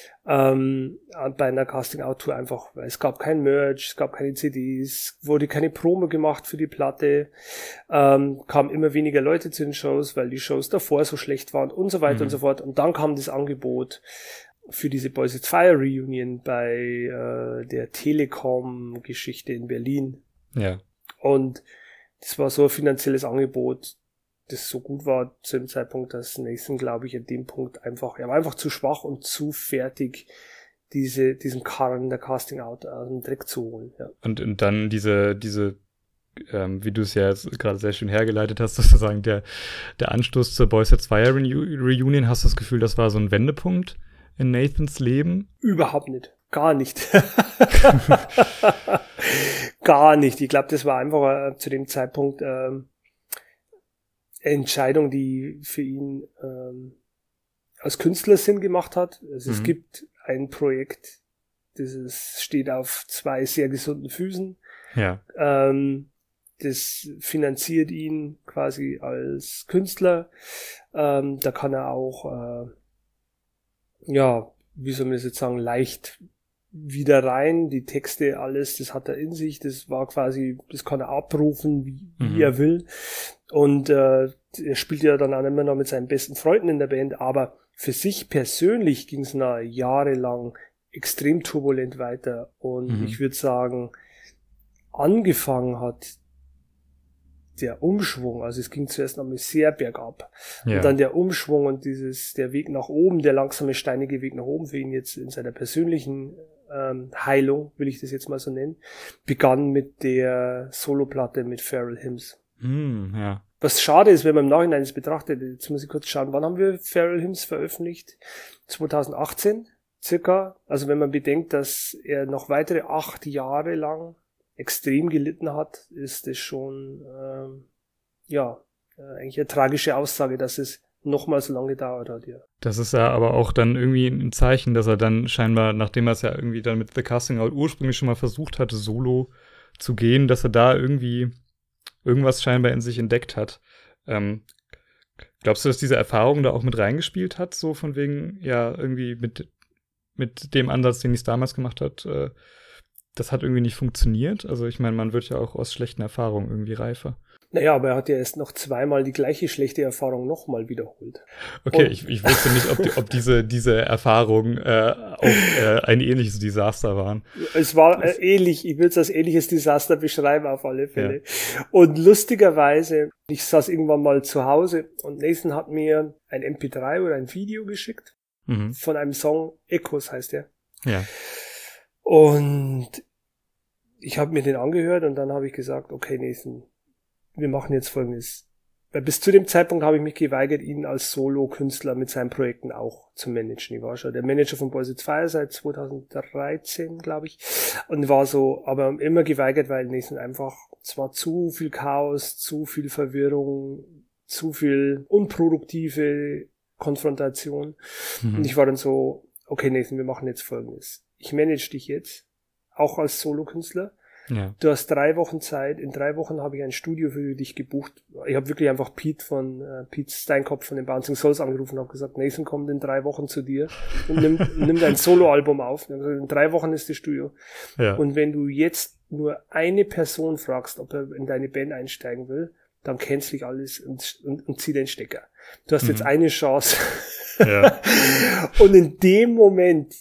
ähm, bei einer Casting-Out-Tour einfach, weil es gab kein Merch, es gab keine C Ds, wurde keine Promo gemacht für die Platte, ähm, kamen immer weniger Leute zu den Shows, weil die Shows davor so schlecht waren und so weiter mhm. und so fort. Und dann kam das Angebot für diese Boys It's Fire Reunion bei äh, der Telekom-Geschichte in Berlin. Ja. Und das war so ein finanzielles Angebot, das so gut war zu dem Zeitpunkt, dass Nathan, glaube ich, an dem Punkt einfach, er war einfach zu schwach und zu fertig, diese, diesen Karren der Casting Out aus dem Dreck zu holen. Ja. Und, und dann diese, diese, ähm, wie du es ja jetzt gerade sehr schön hergeleitet hast, sozusagen der, der Anstoß zur Boys It's Fire Reunion, hast du das Gefühl, das war so ein Wendepunkt in Nathans Leben? Überhaupt nicht. Gar nicht. Gar nicht. Ich glaube, das war einfach äh, zu dem Zeitpunkt ähm, Entscheidung, die für ihn ähm, als Künstler Sinn gemacht hat. Also mhm. es gibt ein Projekt, das ist, steht auf zwei sehr gesunden Füßen. Ja. Ähm, das finanziert ihn quasi als Künstler. Ähm, da kann er auch, äh, ja, wie soll man das jetzt sagen, leicht wieder rein. Die Texte, alles, das hat er in sich. Das war quasi, das kann er abrufen, wie, mhm. wie er will. Und äh, er spielt ja dann auch immer noch mit seinen besten Freunden in der Band. Aber für sich persönlich ging es noch jahrelang extrem turbulent weiter. Und mhm. ich würde sagen, angefangen hat der Umschwung, also es ging zuerst einmal sehr bergab. Ja. Und dann der Umschwung und dieses, der Weg nach oben, der langsame steinige Weg nach oben für ihn jetzt in seiner persönlichen ähm, Heilung, will ich das jetzt mal so nennen, begann mit der Soloplatte mit Feral Hymns. Mm, ja. Was schade ist, wenn man im Nachhinein das betrachtet, jetzt muss ich kurz schauen, wann haben wir Feral Hymns veröffentlicht? zweitausendachtzehn circa. Also wenn man bedenkt, dass er noch weitere acht Jahre lang extrem gelitten hat, ist es schon ähm, ja äh, eigentlich eine tragische Aussage, dass es nochmal so lange gedauert hat, ja. Das ist ja aber auch dann irgendwie ein Zeichen, dass er dann scheinbar, nachdem er es ja irgendwie dann mit The Casting Out ursprünglich schon mal versucht hatte, solo zu gehen, dass er da irgendwie irgendwas scheinbar in sich entdeckt hat. Ähm, glaubst du, dass diese Erfahrung da auch mit reingespielt hat, so von wegen, ja, irgendwie mit, mit dem Ansatz, den es damals gemacht hat, äh, das hat irgendwie nicht funktioniert? Also ich meine, man wird ja auch aus schlechten Erfahrungen irgendwie reifer. Naja, aber er hat ja erst noch zweimal die gleiche schlechte Erfahrung nochmal wiederholt. Okay, ich, ich wusste nicht, ob, die, ob diese, diese Erfahrungen äh, auch äh, ein ähnliches Desaster waren. Es war äh, ähnlich, ich würde es als ähnliches Desaster beschreiben auf alle Fälle. Ja. Und lustigerweise, ich saß irgendwann mal zu Hause und Nathan hat mir ein M P drei oder ein Video geschickt mhm. von einem Song, Echos heißt der. Ja. Und ich habe mir den angehört und dann habe ich gesagt, okay Nathan, wir machen jetzt Folgendes. Weil bis zu dem Zeitpunkt habe ich mich geweigert, ihn als Solo-Künstler mit seinen Projekten auch zu managen. Ich war schon der Manager von Boys It's Fire seit zweitausenddreizehn, glaube ich. Und war so, aber immer geweigert, weil Nathan einfach, es war zu viel Chaos, zu viel Verwirrung, zu viel unproduktive Konfrontation. Mhm. Und ich war dann so, okay Nathan, wir machen jetzt Folgendes. Ich manage dich jetzt, auch als Solokünstler. Ja. Du hast drei Wochen Zeit. In drei Wochen habe ich ein Studio für dich gebucht. Ich habe wirklich einfach Pete von äh, Pete Steinkopf von den Bouncing Souls angerufen und habe gesagt, Nathan kommt in drei Wochen zu dir und nimmt, nimmt ein Soloalbum auf. In drei Wochen ist das Studio. Ja. Und wenn du jetzt nur eine Person fragst, ob er in deine Band einsteigen will, dann cancel ich alles und, und, und zieh den Stecker. Du hast mhm. jetzt eine Chance. Ja. Und in dem Moment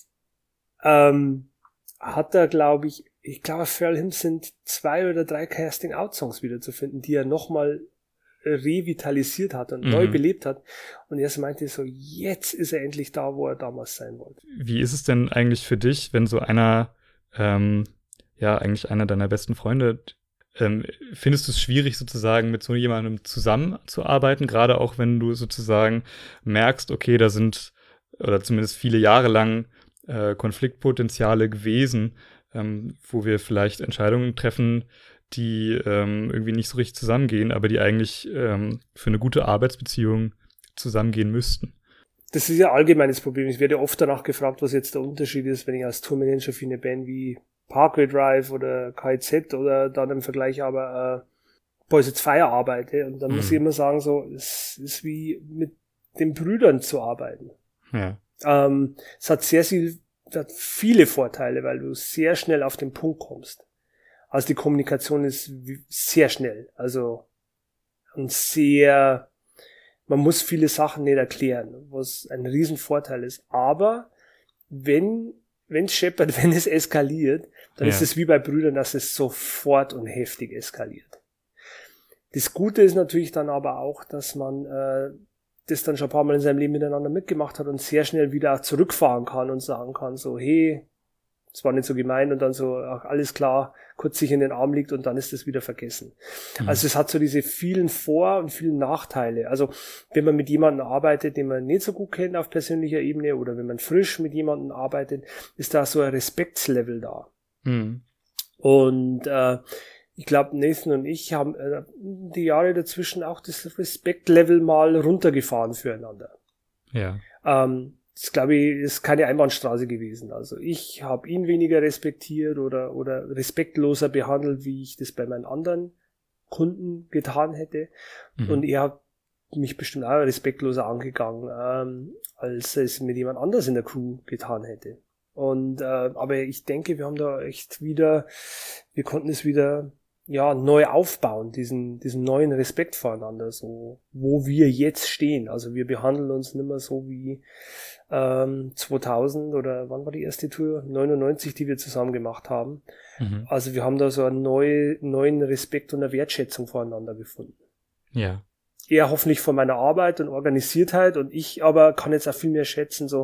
ähm, hat er, glaube ich, ich glaube, für ihn sind zwei oder drei Casting-Out-Songs wieder zu finden, die er nochmal revitalisiert hat und mhm. neu belebt hat. Und er meinte so, jetzt ist er endlich da, wo er damals sein wollte. Wie ist es denn eigentlich für dich, wenn so einer, ähm, ja, eigentlich einer deiner besten Freunde, ähm, findest du es schwierig, sozusagen mit so jemandem zusammenzuarbeiten, gerade auch wenn du sozusagen merkst, okay, da sind, oder zumindest viele Jahre lang äh, Konfliktpotenziale gewesen, ähm, wo wir vielleicht Entscheidungen treffen, die ähm, irgendwie nicht so richtig zusammengehen, aber die eigentlich ähm, für eine gute Arbeitsbeziehung zusammengehen müssten. Das ist ja allgemeines Problem. Ich werde oft danach gefragt, was jetzt der Unterschied ist, wenn ich als Tourmanager für eine Band wie Parkway Drive oder K Z oder dann im Vergleich aber äh, Boys It's Fire arbeite. Und dann mhm. muss ich immer sagen, so, es ist wie mit den Brüdern zu arbeiten. Ja. Ähm, es hat sehr viel, es hat viele Vorteile, weil du sehr schnell auf den Punkt kommst. Also die Kommunikation ist sehr schnell, also und sehr, man muss viele Sachen nicht erklären, was ein Riesenvorteil ist. Aber wenn wenn es scheppert, wenn es eskaliert, dann ja. ist es wie bei Brüdern, dass es sofort und heftig eskaliert. Das Gute ist natürlich dann aber auch, dass man äh, das dann schon ein paar Mal in seinem Leben miteinander mitgemacht hat und sehr schnell wieder auch zurückfahren kann und sagen kann, so, hey, das war nicht so gemein und dann so, ach, alles klar, kurz sich in den Arm liegt und dann ist das wieder vergessen. Mhm. Also es hat so diese vielen Vor- und vielen Nachteile. Also wenn man mit jemandem arbeitet, den man nicht so gut kennt auf persönlicher Ebene oder wenn man frisch mit jemandem arbeitet, ist da so ein Respektslevel da. Mhm. Und äh, ich glaube, Nathan und ich haben äh, die Jahre dazwischen auch das Respektlevel mal runtergefahren füreinander. Ja. Ähm, Das, glaube ich, ist keine Einbahnstraße gewesen. Also ich habe ihn weniger respektiert oder oder respektloser behandelt, wie ich das bei meinen anderen Kunden getan hätte. Mhm. Und er hat mich bestimmt auch respektloser angegangen, ähm, als es mit jemand anders in der Crew getan hätte. Und äh, aber ich denke, wir haben da echt wieder, wir konnten es wieder ja neu aufbauen, diesen diesen neuen Respekt voreinander, so wo wir jetzt stehen. Also wir behandeln uns nicht mehr so wie ähm, zweitausend oder wann war die erste Tour? neunundneunzig, die wir zusammen gemacht haben. Mhm. Also wir haben da so einen neue, neuen Respekt und eine Wertschätzung voreinander gefunden. Ja. Er hoffentlich von meiner Arbeit und Organisiertheit und ich aber kann jetzt auch viel mehr schätzen, so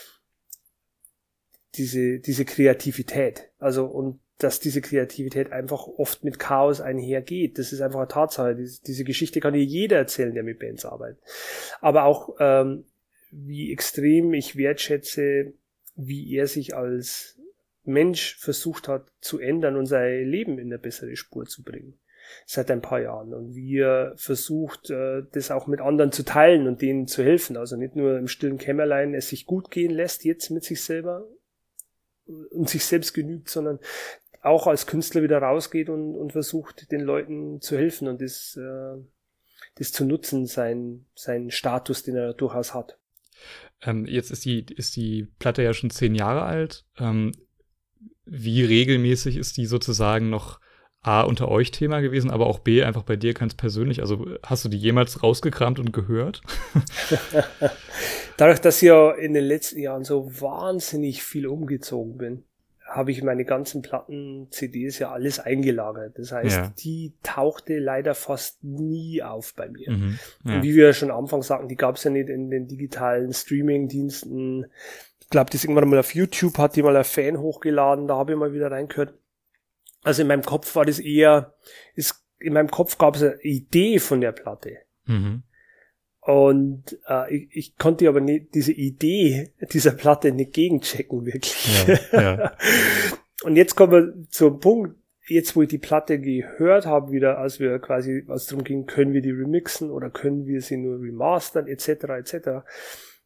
diese diese Kreativität. Also und dass diese Kreativität einfach oft mit Chaos einhergeht. Das ist einfach eine Tatsache. Diese, diese Geschichte kann dir jeder erzählen, der mit Bands arbeitet. Aber auch, ähm, wie extrem ich wertschätze, wie er sich als Mensch versucht hat zu ändern und sein Leben in eine bessere Spur zu bringen. Seit ein paar Jahren. Und wie er versucht, äh, das auch mit anderen zu teilen und denen zu helfen. Also nicht nur im stillen Kämmerlein es sich gut gehen lässt jetzt mit sich selber und sich selbst genügt, sondern auch als Künstler wieder rausgeht und, und versucht, den Leuten zu helfen und das, äh, das zu nutzen, sein, seinen Status, den er durchaus hat. Ähm, jetzt ist die, ist die Platte ja schon zehn Jahre alt. Ähm, wie regelmäßig ist die sozusagen noch A, unter euch Thema gewesen, aber auch B, einfach bei dir ganz persönlich? Also hast du die jemals rausgekramt und gehört? Dadurch, dass ich ja in den letzten Jahren so wahnsinnig viel umgezogen bin, habe ich meine ganzen Platten-C Ds ja alles eingelagert. Das heißt, ja. die tauchte leider fast nie auf bei mir. Mhm, ja. Und wie wir schon am Anfang sagten, die gab es ja nicht in den digitalen Streaming-Diensten. Ich glaube, die ist irgendwann mal auf YouTube, hat die mal ein Fan hochgeladen, da habe ich mal wieder reingehört. Also in meinem Kopf war das eher, ist, in meinem Kopf gab es eine Idee von der Platte. Mhm. Und äh, ich, ich konnte aber nicht diese Idee dieser Platte nicht gegenchecken, wirklich. Ja, ja. Und jetzt kommen wir zum Punkt, jetzt wo ich die Platte gehört habe, wieder, als wir quasi, als es darum ging, können wir die remixen oder können wir sie nur remastern, et cetera et cetera,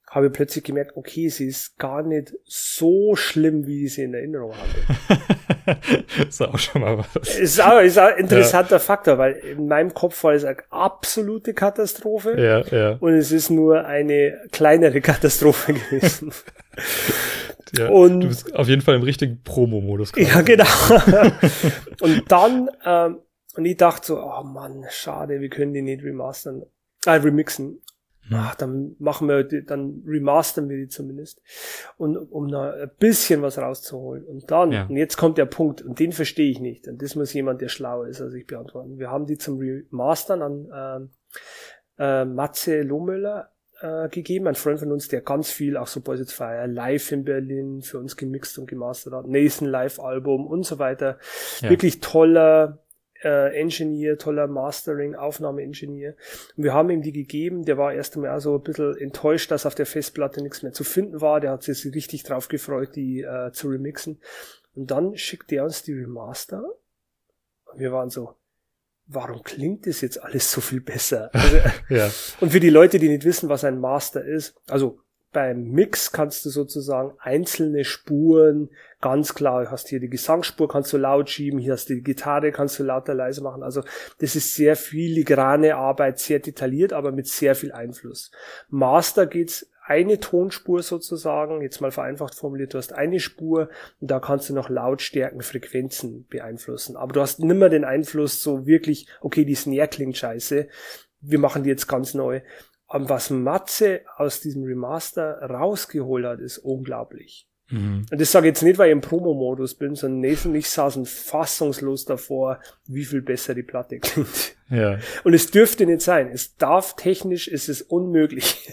habe ich plötzlich gemerkt, okay, sie ist gar nicht so schlimm, wie ich sie in Erinnerung hatte. Ist auch schon mal was. Ist auch, ist auch ein interessanter ja. Faktor, weil in meinem Kopf war es eine absolute Katastrophe. Ja, ja. Und es ist nur eine kleinere Katastrophe gewesen. Ja, und, du bist auf jeden Fall im richtigen Promo-Modus. Ja, genau. Und dann, ähm, und ich dachte so, oh Mann, schade, wir können die nicht remastern, äh, remixen. Ach, dann machen wir, die, dann remastern wir die zumindest. Und um da ein bisschen was rauszuholen. Und dann, ja. und jetzt kommt der Punkt, und den verstehe ich nicht. Und das muss jemand, der schlauer ist, als ich beantworten. Wir haben die zum Remastern an äh, äh, Matze Lohmöller äh, gegeben, ein Freund von uns, der ganz viel, auch so Boys It's Fire, live in Berlin für uns gemixt und gemastert hat. Nathan Live-Album und so weiter. Ja. Wirklich toller Äh, Engineer, toller Mastering, Aufnahme-Engineer. Und wir haben ihm die gegeben, der war erst einmal auch so ein bisschen enttäuscht, dass auf der Festplatte nichts mehr zu finden war, der hat sich richtig drauf gefreut, die äh, zu remixen. Und dann schickt er uns die Remaster und wir waren so, warum klingt das jetzt alles so viel besser? Also, ja. Und für die Leute, die nicht wissen, was ein Master ist, also beim Mix kannst du sozusagen einzelne Spuren, ganz klar, hast hier die Gesangsspur, kannst du laut schieben, hier hast du die Gitarre, kannst du lauter, leise machen. Also das ist sehr filigrane Arbeit, sehr detailliert, aber mit sehr viel Einfluss. Master geht's eine Tonspur sozusagen, jetzt mal vereinfacht formuliert, du hast eine Spur und da kannst du noch Lautstärken, Frequenzen beeinflussen. Aber du hast nimmer den Einfluss so wirklich, okay, die Snare klingt scheiße, wir machen die jetzt ganz neu. Und was Matze aus diesem Remaster rausgeholt hat, ist unglaublich. Mhm. Und das sage ich jetzt nicht, weil ich im Promo-Modus bin, sondern Nathan und ich saßen fassungslos davor, wie viel besser die Platte klingt. Ja. Und es dürfte nicht sein. Es darf technisch, ist es unmöglich.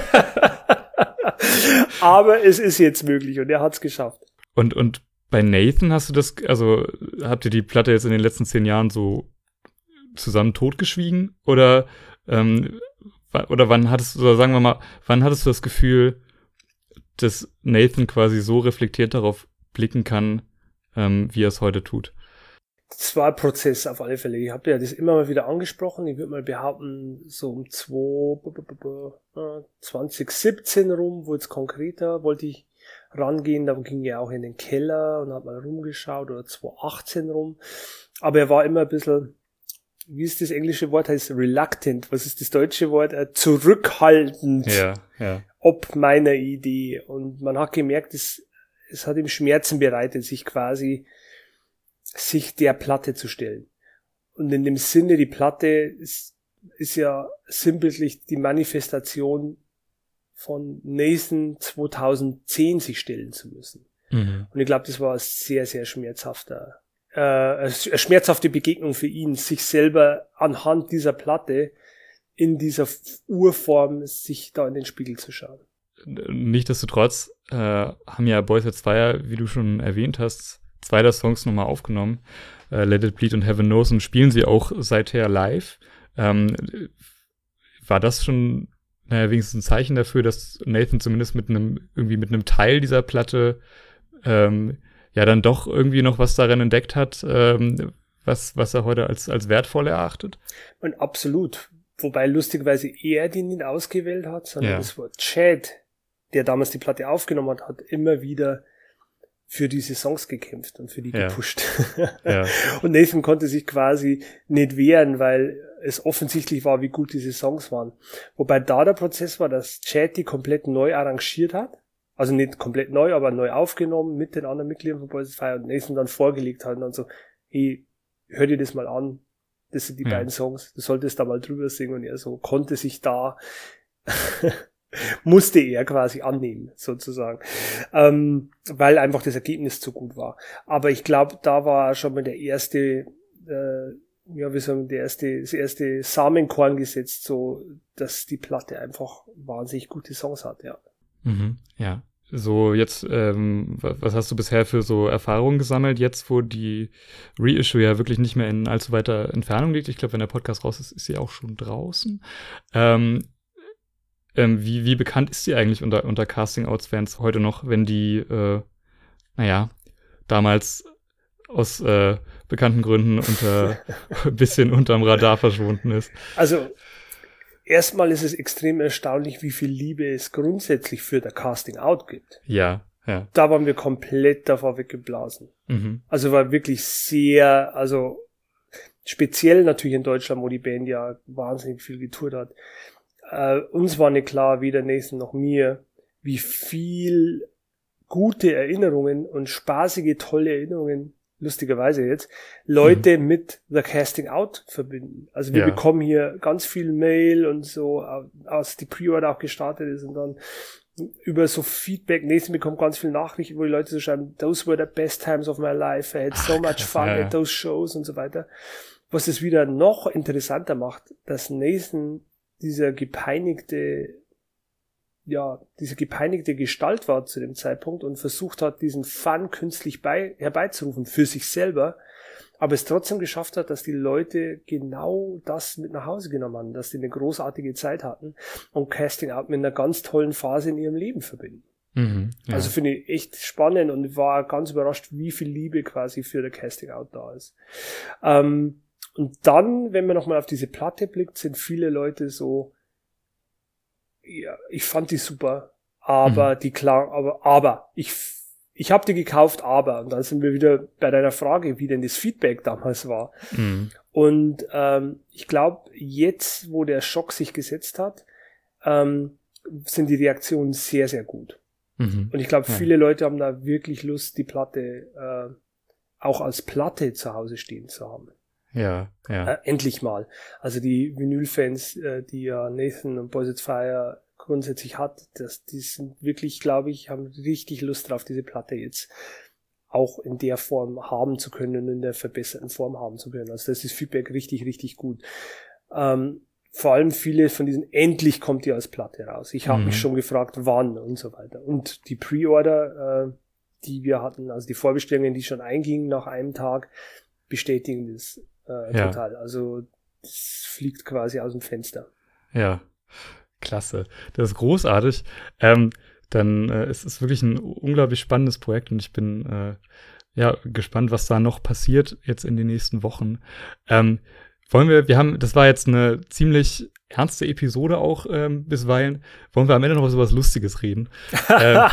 Aber es ist jetzt möglich und er hat es geschafft. Und, und bei Nathan hast du das, also habt ihr die Platte jetzt in den letzten zehn Jahren so zusammen totgeschwiegen? Oder, ähm, Oder wann hattest du, oder sagen wir mal, wann hattest du das Gefühl, dass Nathan quasi so reflektiert darauf blicken kann, ähm, wie er es heute tut? Das war ein Prozess auf alle Fälle. Ich habe ja das immer mal wieder angesprochen. Ich würde mal behaupten, so um zwanzig siebzehn rum, wo jetzt konkreter wollte ich rangehen. Da ging ich auch in den Keller und hat mal rumgeschaut, oder zwanzig achtzehn rum. Aber er war immer ein bisschen, wie ist das englische Wort, heißt reluctant, was ist das deutsche Wort, äh, zurückhaltend, ja, ja. ob meiner Idee. Und man hat gemerkt, es, es hat ihm Schmerzen bereitet, sich quasi, sich der Platte zu stellen. Und in dem Sinne, die Platte ist, ist ja sinnbildlich die Manifestation von Nathan zweitausendzehn sich stellen zu müssen. Mhm. Und ich glaube, das war ein sehr, sehr schmerzhafter Äh, eine schmerzhafte Begegnung für ihn, sich selber anhand dieser Platte in dieser Urform sich da in den Spiegel zu schauen. Nichtsdestotrotz äh, haben ja Boys It's Fire, wie du schon erwähnt hast, zwei der Songs nochmal aufgenommen, äh, Let It Bleed und Heaven Knows, und spielen sie auch seither live. Ähm, war das schon, naja, wenigstens ein Zeichen dafür, dass Nathan zumindest mit einem, irgendwie mit einem Teil dieser Platte ähm, ja dann doch irgendwie noch was darin entdeckt hat, ähm, was, was er heute als, als wertvoll erachtet? Und absolut. Wobei lustigerweise er die nicht ausgewählt hat, sondern ja. das war Chad, der damals die Platte aufgenommen hat, hat immer wieder für diese Songs gekämpft und für die ja. gepusht. Ja. Und Nathan konnte sich quasi nicht wehren, weil es offensichtlich war, wie gut diese Songs waren. Wobei da der Prozess war, dass Chad die komplett neu arrangiert hat. Also nicht komplett neu, aber neu aufgenommen mit den anderen Mitgliedern von Boys It's Fire und Nathan dann vorgelegt hat und dann so, hey, hör dir das mal an. Das sind die ja. beiden Songs. Du solltest da mal drüber singen. Und er so konnte sich da, musste er quasi annehmen, sozusagen. Ähm, weil einfach das Ergebnis zu gut war. Aber ich glaube, da war schon mal der erste, äh, ja, wie sagen, der erste, das erste Samenkorn gesetzt, so, dass die Platte einfach wahnsinnig gute Songs hat, ja. Mhm, ja. So, jetzt, ähm, was hast du bisher für so Erfahrungen gesammelt, jetzt, wo die Reissue ja wirklich nicht mehr in allzu weiter Entfernung liegt? Ich glaube, wenn der Podcast raus ist, ist sie auch schon draußen. Ähm, ähm, wie, wie bekannt ist sie eigentlich unter, unter Casting-Outs-Fans heute noch, wenn die, äh, naja, damals aus äh, bekannten Gründen unter ein bisschen unterm Radar verschwunden ist? Also, erstmal ist es extrem erstaunlich, wie viel Liebe es grundsätzlich für der Casting Out gibt. Ja, ja. Da waren wir komplett davor weggeblasen. Mhm. Also war wirklich sehr, also speziell natürlich in Deutschland, wo die Band ja wahnsinnig viel getourt hat. Äh, uns war nicht klar, weder Nathan noch mir, wie viel gute Erinnerungen und spaßige, tolle Erinnerungen, lustigerweise jetzt, Leute mhm. mit The Casting Out verbinden. Also wir ja. bekommen hier ganz viel Mail und so, als die Pre-Order auch gestartet ist und dann über so Feedback. Nathan bekommt ganz viel Nachrichten, wo die Leute so schreiben, those were the best times of my life, I had so Ach, much krass, fun ja, ja. at those shows und so weiter. Was es wieder noch interessanter macht, dass Nathan dieser gepeinigte, ja, diese gepeinigte Gestalt war zu dem Zeitpunkt und versucht hat, diesen Fun künstlich bei, herbeizurufen für sich selber, aber es trotzdem geschafft hat, dass die Leute genau das mit nach Hause genommen haben, dass die eine großartige Zeit hatten und Casting Out mit einer ganz tollen Phase in ihrem Leben verbinden. Mhm, ja. Also finde ich echt spannend und war ganz überrascht, wie viel Liebe quasi für der Casting Out da ist. Ähm, und dann, wenn man nochmal auf diese Platte blickt, sind viele Leute so, ja, ich fand die super, aber mhm. die klar, aber, aber, ich, ich habe die gekauft, aber, und dann sind wir wieder bei deiner Frage, wie denn das Feedback damals war. Mhm. Und ähm, ich glaube, jetzt, wo der Schock sich gesetzt hat, ähm, sind die Reaktionen sehr, sehr gut. Mhm. Und ich glaube, ja. viele Leute haben da wirklich Lust, die Platte äh, auch als Platte zu Hause stehen zu haben. Ja, ja. Äh, endlich mal. Also die Vinyl-Fans, äh, die ja Nathan und Boys at Fire grundsätzlich hat, das, die sind wirklich, glaube ich, haben richtig Lust drauf, diese Platte jetzt auch in der Form haben zu können und in der verbesserten Form haben zu können. Also das ist Feedback richtig, richtig gut. Ähm, vor allem viele von diesen, endlich kommt die als Platte raus. Ich habe mhm. mich schon gefragt, wann und so weiter. Und die Pre-Order, äh, die wir hatten, also die Vorbestellungen, die schon eingingen nach einem Tag, bestätigen das äh, ja. total. Also das fliegt quasi aus dem Fenster. Ja, klasse. Das ist großartig. Ähm, dann äh, es ist wirklich ein unglaublich spannendes Projekt und ich bin äh, ja gespannt, was da noch passiert jetzt in den nächsten Wochen. Ähm, wollen wir, wir haben, das war jetzt eine ziemlich ernste Episode auch ähm, bisweilen. Wollen wir am Ende noch über was Lustiges reden? ähm,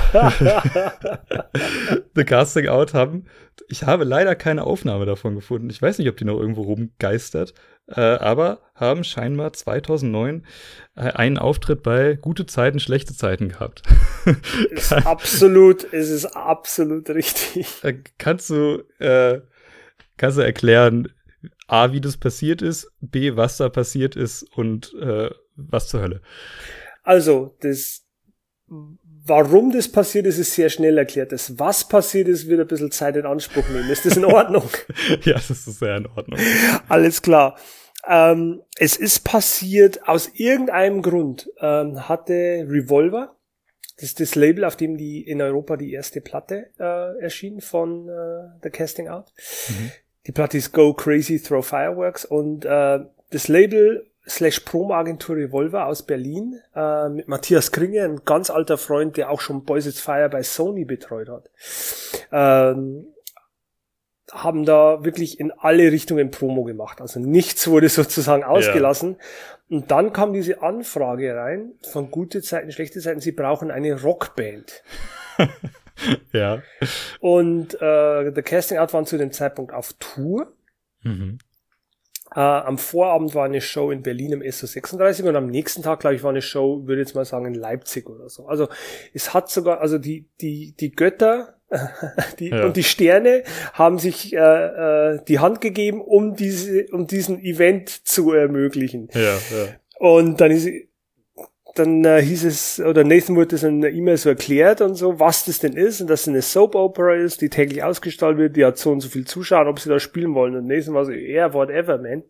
The Casting Out haben. Ich habe leider keine Aufnahme davon gefunden. Ich weiß nicht, ob die noch irgendwo rumgeistert, äh, aber haben scheinbar zweitausendneun äh, einen Auftritt bei Gute Zeiten, Schlechte Zeiten gehabt. ist absolut, es ist absolut richtig. Äh, kannst du, äh, kannst du erklären, A, wie das passiert ist, B, was da passiert ist und äh, was zur Hölle? Also, das warum das passiert ist, ist sehr schnell erklärt. Das was passiert ist, wird ein bisschen Zeit in Anspruch nehmen. Ist das in Ordnung? Ja, das ist sehr in Ordnung. Alles klar. Ähm, es ist passiert, aus irgendeinem Grund ähm, hatte Revolver, das ist das Label, auf dem die in Europa die erste Platte äh, erschien von äh, The Casting Out. Mhm. Die Platte ist Go Crazy Throw Fireworks und äh, das Label slash Promo-Agentur Revolver aus Berlin äh, mit Matthias Kringe, ein ganz alter Freund, der auch schon Boys at Fire bei Sony betreut hat, ähm, haben da wirklich in alle Richtungen Promo gemacht. Also nichts wurde sozusagen ausgelassen. Ja. Und dann kam diese Anfrage rein von Gute Zeiten, Schlechte Zeiten, sie brauchen eine Rockband. Ja. Und äh, The Casting Out waren zu dem Zeitpunkt auf Tour. Mhm. Äh, am Vorabend war eine Show in Berlin im S O sechsunddreißig und am nächsten Tag, glaube ich, war eine Show, würde jetzt mal sagen, in Leipzig oder so. Also es hat sogar, also die die die Götter die, ja. und die Sterne haben sich äh, äh, die Hand gegeben, um diese um diesen Event zu ermöglichen. Ja, ja. Und dann ist dann äh, hieß es, oder Nathan wurde das in einer E-Mail so erklärt und so, was das denn ist und dass es eine Soap-Opera ist, die täglich ausgestrahlt wird, die hat so und so viel Zuschauer, ob sie da spielen wollen. Und Nathan war so, yeah, whatever, man.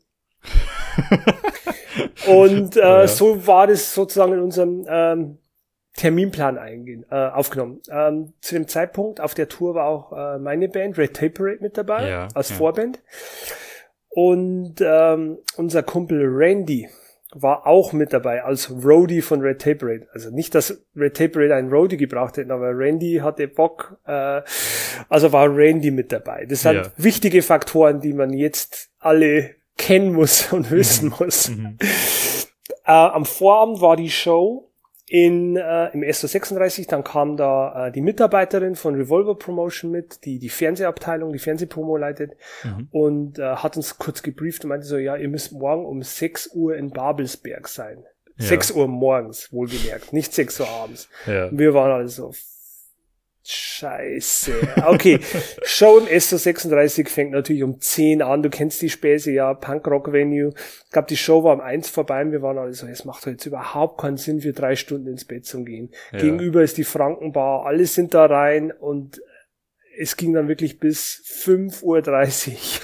und äh, ja. so war das sozusagen in unserem ähm, Terminplan eingehen, äh, aufgenommen. Ähm, zu dem Zeitpunkt auf der Tour war auch äh, meine Band, Red Tape Parade, mit dabei, ja, als ja. Vorband. Und ähm, unser Kumpel Randy war auch mit dabei als Roadie von Red Tape Parade. Also nicht, dass Red Tape Parade einen Roadie gebraucht hätten, aber Randy hatte Bock. Äh, also war Randy mit dabei. Das sind ja. wichtige Faktoren, die man jetzt alle kennen muss und wissen muss. Mhm. Äh, am Vorabend war die Show in äh, im S O sechsunddreißig, dann kam da äh, die Mitarbeiterin von Revolver Promotion mit, die die Fernsehabteilung, die Fernsehpromo leitet mhm. und äh, hat uns kurz gebrieft und meinte so, ja, ihr müsst morgen um sechs Uhr in Babelsberg sein. Ja. sechs Uhr morgens, wohlgemerkt, nicht sechs Uhr abends. Ja. Und wir waren also Scheiße. Okay, Show im S O sechsunddreißig fängt natürlich um zehn an. Du kennst die Späße, ja, Punk-Rock-Venue. Ich glaube, die Show war um eins vorbei und wir waren alle so, es macht doch jetzt überhaupt keinen Sinn, für drei Stunden ins Bett zu gehen. Ja. Gegenüber ist die Frankenbar, alle sind da rein und es ging dann wirklich bis fünf Uhr dreißig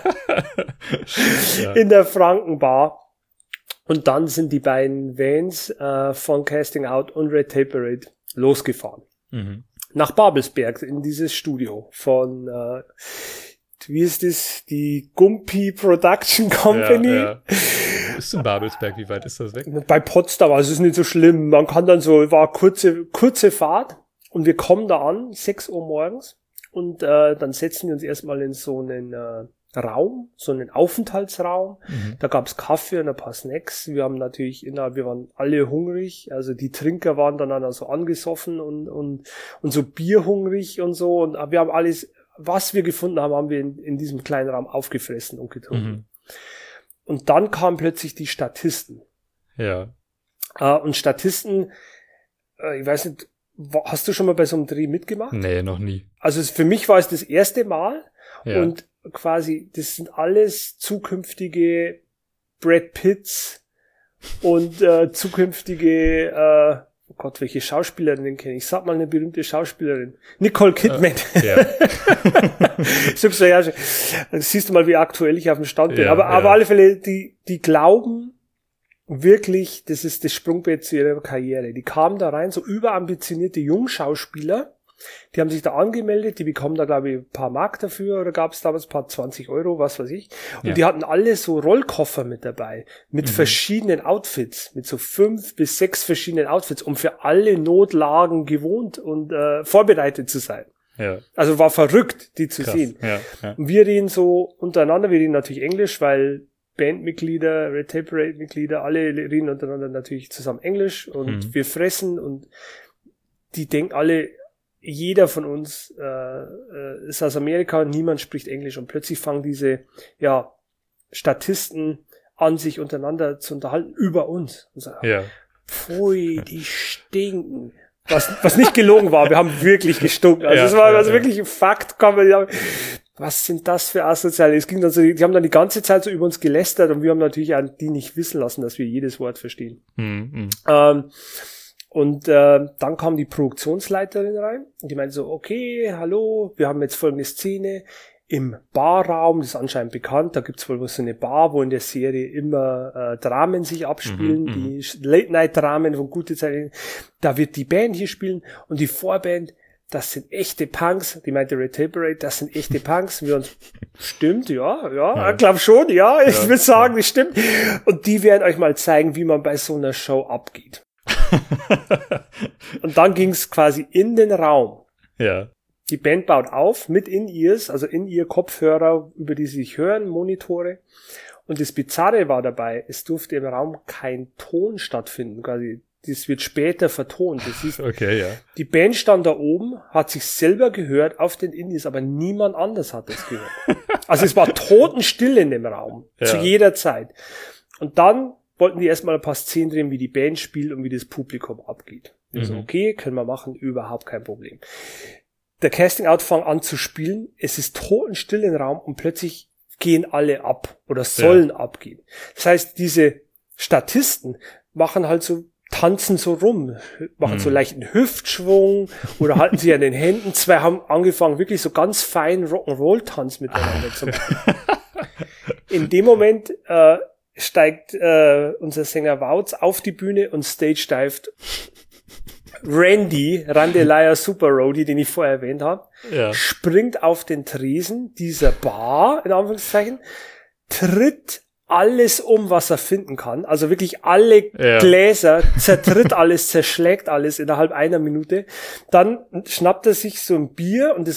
ja. in der Frankenbar. Und dann sind die beiden Vans äh, von Casting Out und Red Tape Parade losgefahren. Mhm. Nach Babelsberg in dieses Studio von, äh, wie ist das, die Gumpi Production Company. Ja, ja. Wo ist denn Babelsberg? Wie weit ist das weg? Bei Potsdam, also es ist nicht so schlimm. Man kann dann so, war kurze, kurze Fahrt und wir kommen da an, sechs Uhr morgens und äh, dann setzen wir uns erstmal in so einen äh, Raum, so einen Aufenthaltsraum. Mhm. Da gab's Kaffee und ein paar Snacks. Wir haben natürlich innerhalb, wir waren alle hungrig. Also die Trinker waren dann auch so angesoffen und, und, und so bierhungrig und so. Und wir haben alles, was wir gefunden haben, haben wir in, in diesem kleinen Raum aufgefressen und getrunken. Mhm. Und dann kamen plötzlich die Statisten. Ja. Äh, und Statisten, äh, ich weiß nicht, hast du schon mal bei so einem Dreh mitgemacht? Nee, noch nie. Also für mich war es das erste Mal. Ja. Und quasi, das sind alles zukünftige Brad Pitts und äh, zukünftige, äh, oh Gott, welche Schauspielerinnen kenne ich? Sag mal eine berühmte Schauspielerin. Nicole Kidman. Uh, ja. Sagst du, ja, siehst du mal, wie aktuell ich auf dem Stand bin. Ja, aber, ja. aber alle Fälle, die, die glauben wirklich, das ist das Sprungbrett zu ihrer Karriere. Die kamen da rein, so überambitionierte Jungschauspieler. Die haben sich da angemeldet, die bekommen da, glaube ich, ein paar Mark dafür, oder gab es damals ein paar zwanzig Euro, was weiß ich. Und ja. die hatten alle so Rollkoffer mit dabei, mit mhm. verschiedenen Outfits, mit so fünf bis sechs verschiedenen Outfits, um für alle Notlagen gewohnt und äh, vorbereitet zu sein. Ja. Also war verrückt, die zu Krass. sehen. Ja, ja. Und wir reden so untereinander, wir reden natürlich Englisch, weil Bandmitglieder, Red Tape Parade Mitglieder, alle reden untereinander natürlich zusammen Englisch und mhm. wir fressen und die denken alle, jeder von uns äh, ist aus Amerika und niemand spricht Englisch und plötzlich fangen diese ja Statisten an, sich untereinander zu unterhalten über uns und sagen, ja. pfui, die stinken. Was, was nicht gelogen war, wir haben wirklich gestunken. Also ja, das war ja, also ja. wirklich ein Fakt, kann man sagen. Was sind das für Asoziale? Es ging dann so, die haben dann die ganze Zeit so über uns gelästert und wir haben natürlich auch die nicht wissen lassen, dass wir jedes Wort verstehen. Mhm. Ähm, Und äh, dann kam die Produktionsleiterin rein und die meinte so, okay, hallo, wir haben jetzt folgende Szene im Barraum, das ist anscheinend bekannt, da gibt's wohl so eine Bar, wo in der Serie immer äh, Dramen sich abspielen, mhm, die Late-Night-Dramen von gute Zeiten. Da wird die Band hier spielen und die Vorband, das sind echte Punks, die meinte Red Tape Parade, das sind echte Punks. Und wir uns, stimmt, ja, ja, ja. ich glaube schon, ja, ich ja, würde sagen, ja. das stimmt. Und die werden euch mal zeigen, wie man bei so einer Show abgeht. Und dann ging's quasi in den Raum. Ja. Die Band baut auf mit In-Ears, also In-Ear Kopfhörer, über die sie sich hören, Monitore. Und das Bizarre war dabei, es durfte im Raum kein Ton stattfinden. Quasi, das wird später vertont. Das ist, okay, ja. Die Band stand da oben, hat sich selber gehört auf den In-Ears, aber niemand anders hat das gehört. Also es war totenstill in dem Raum, ja. zu jeder Zeit. Und dann wollten die erstmal ein paar Szenen drehen, wie die Band spielt und wie das Publikum abgeht. Mhm. Also okay, können wir machen, überhaupt kein Problem. Der Casting-Out fängt an zu spielen, es ist totenstill im Raum und plötzlich gehen alle ab oder sollen ja. abgehen. Das heißt, diese Statisten machen halt so, tanzen so rum, machen mhm. so leichten Hüftschwung oder halten sich an den Händen. Zwei haben angefangen, wirklich so ganz fein Rock'n'Roll-Tanz miteinander zu machen. In dem Moment äh, steigt äh, unser Sänger Woutz auf die Bühne und stage-dived Randy, Randelaya Super Roadie, den ich vorher erwähnt habe, ja. springt auf den Tresen dieser Bar, in Anführungszeichen, tritt alles um, was er finden kann. Also wirklich alle ja. Gläser, zertritt alles, zerschlägt alles innerhalb einer Minute. Dann schnappt er sich so ein Bier und das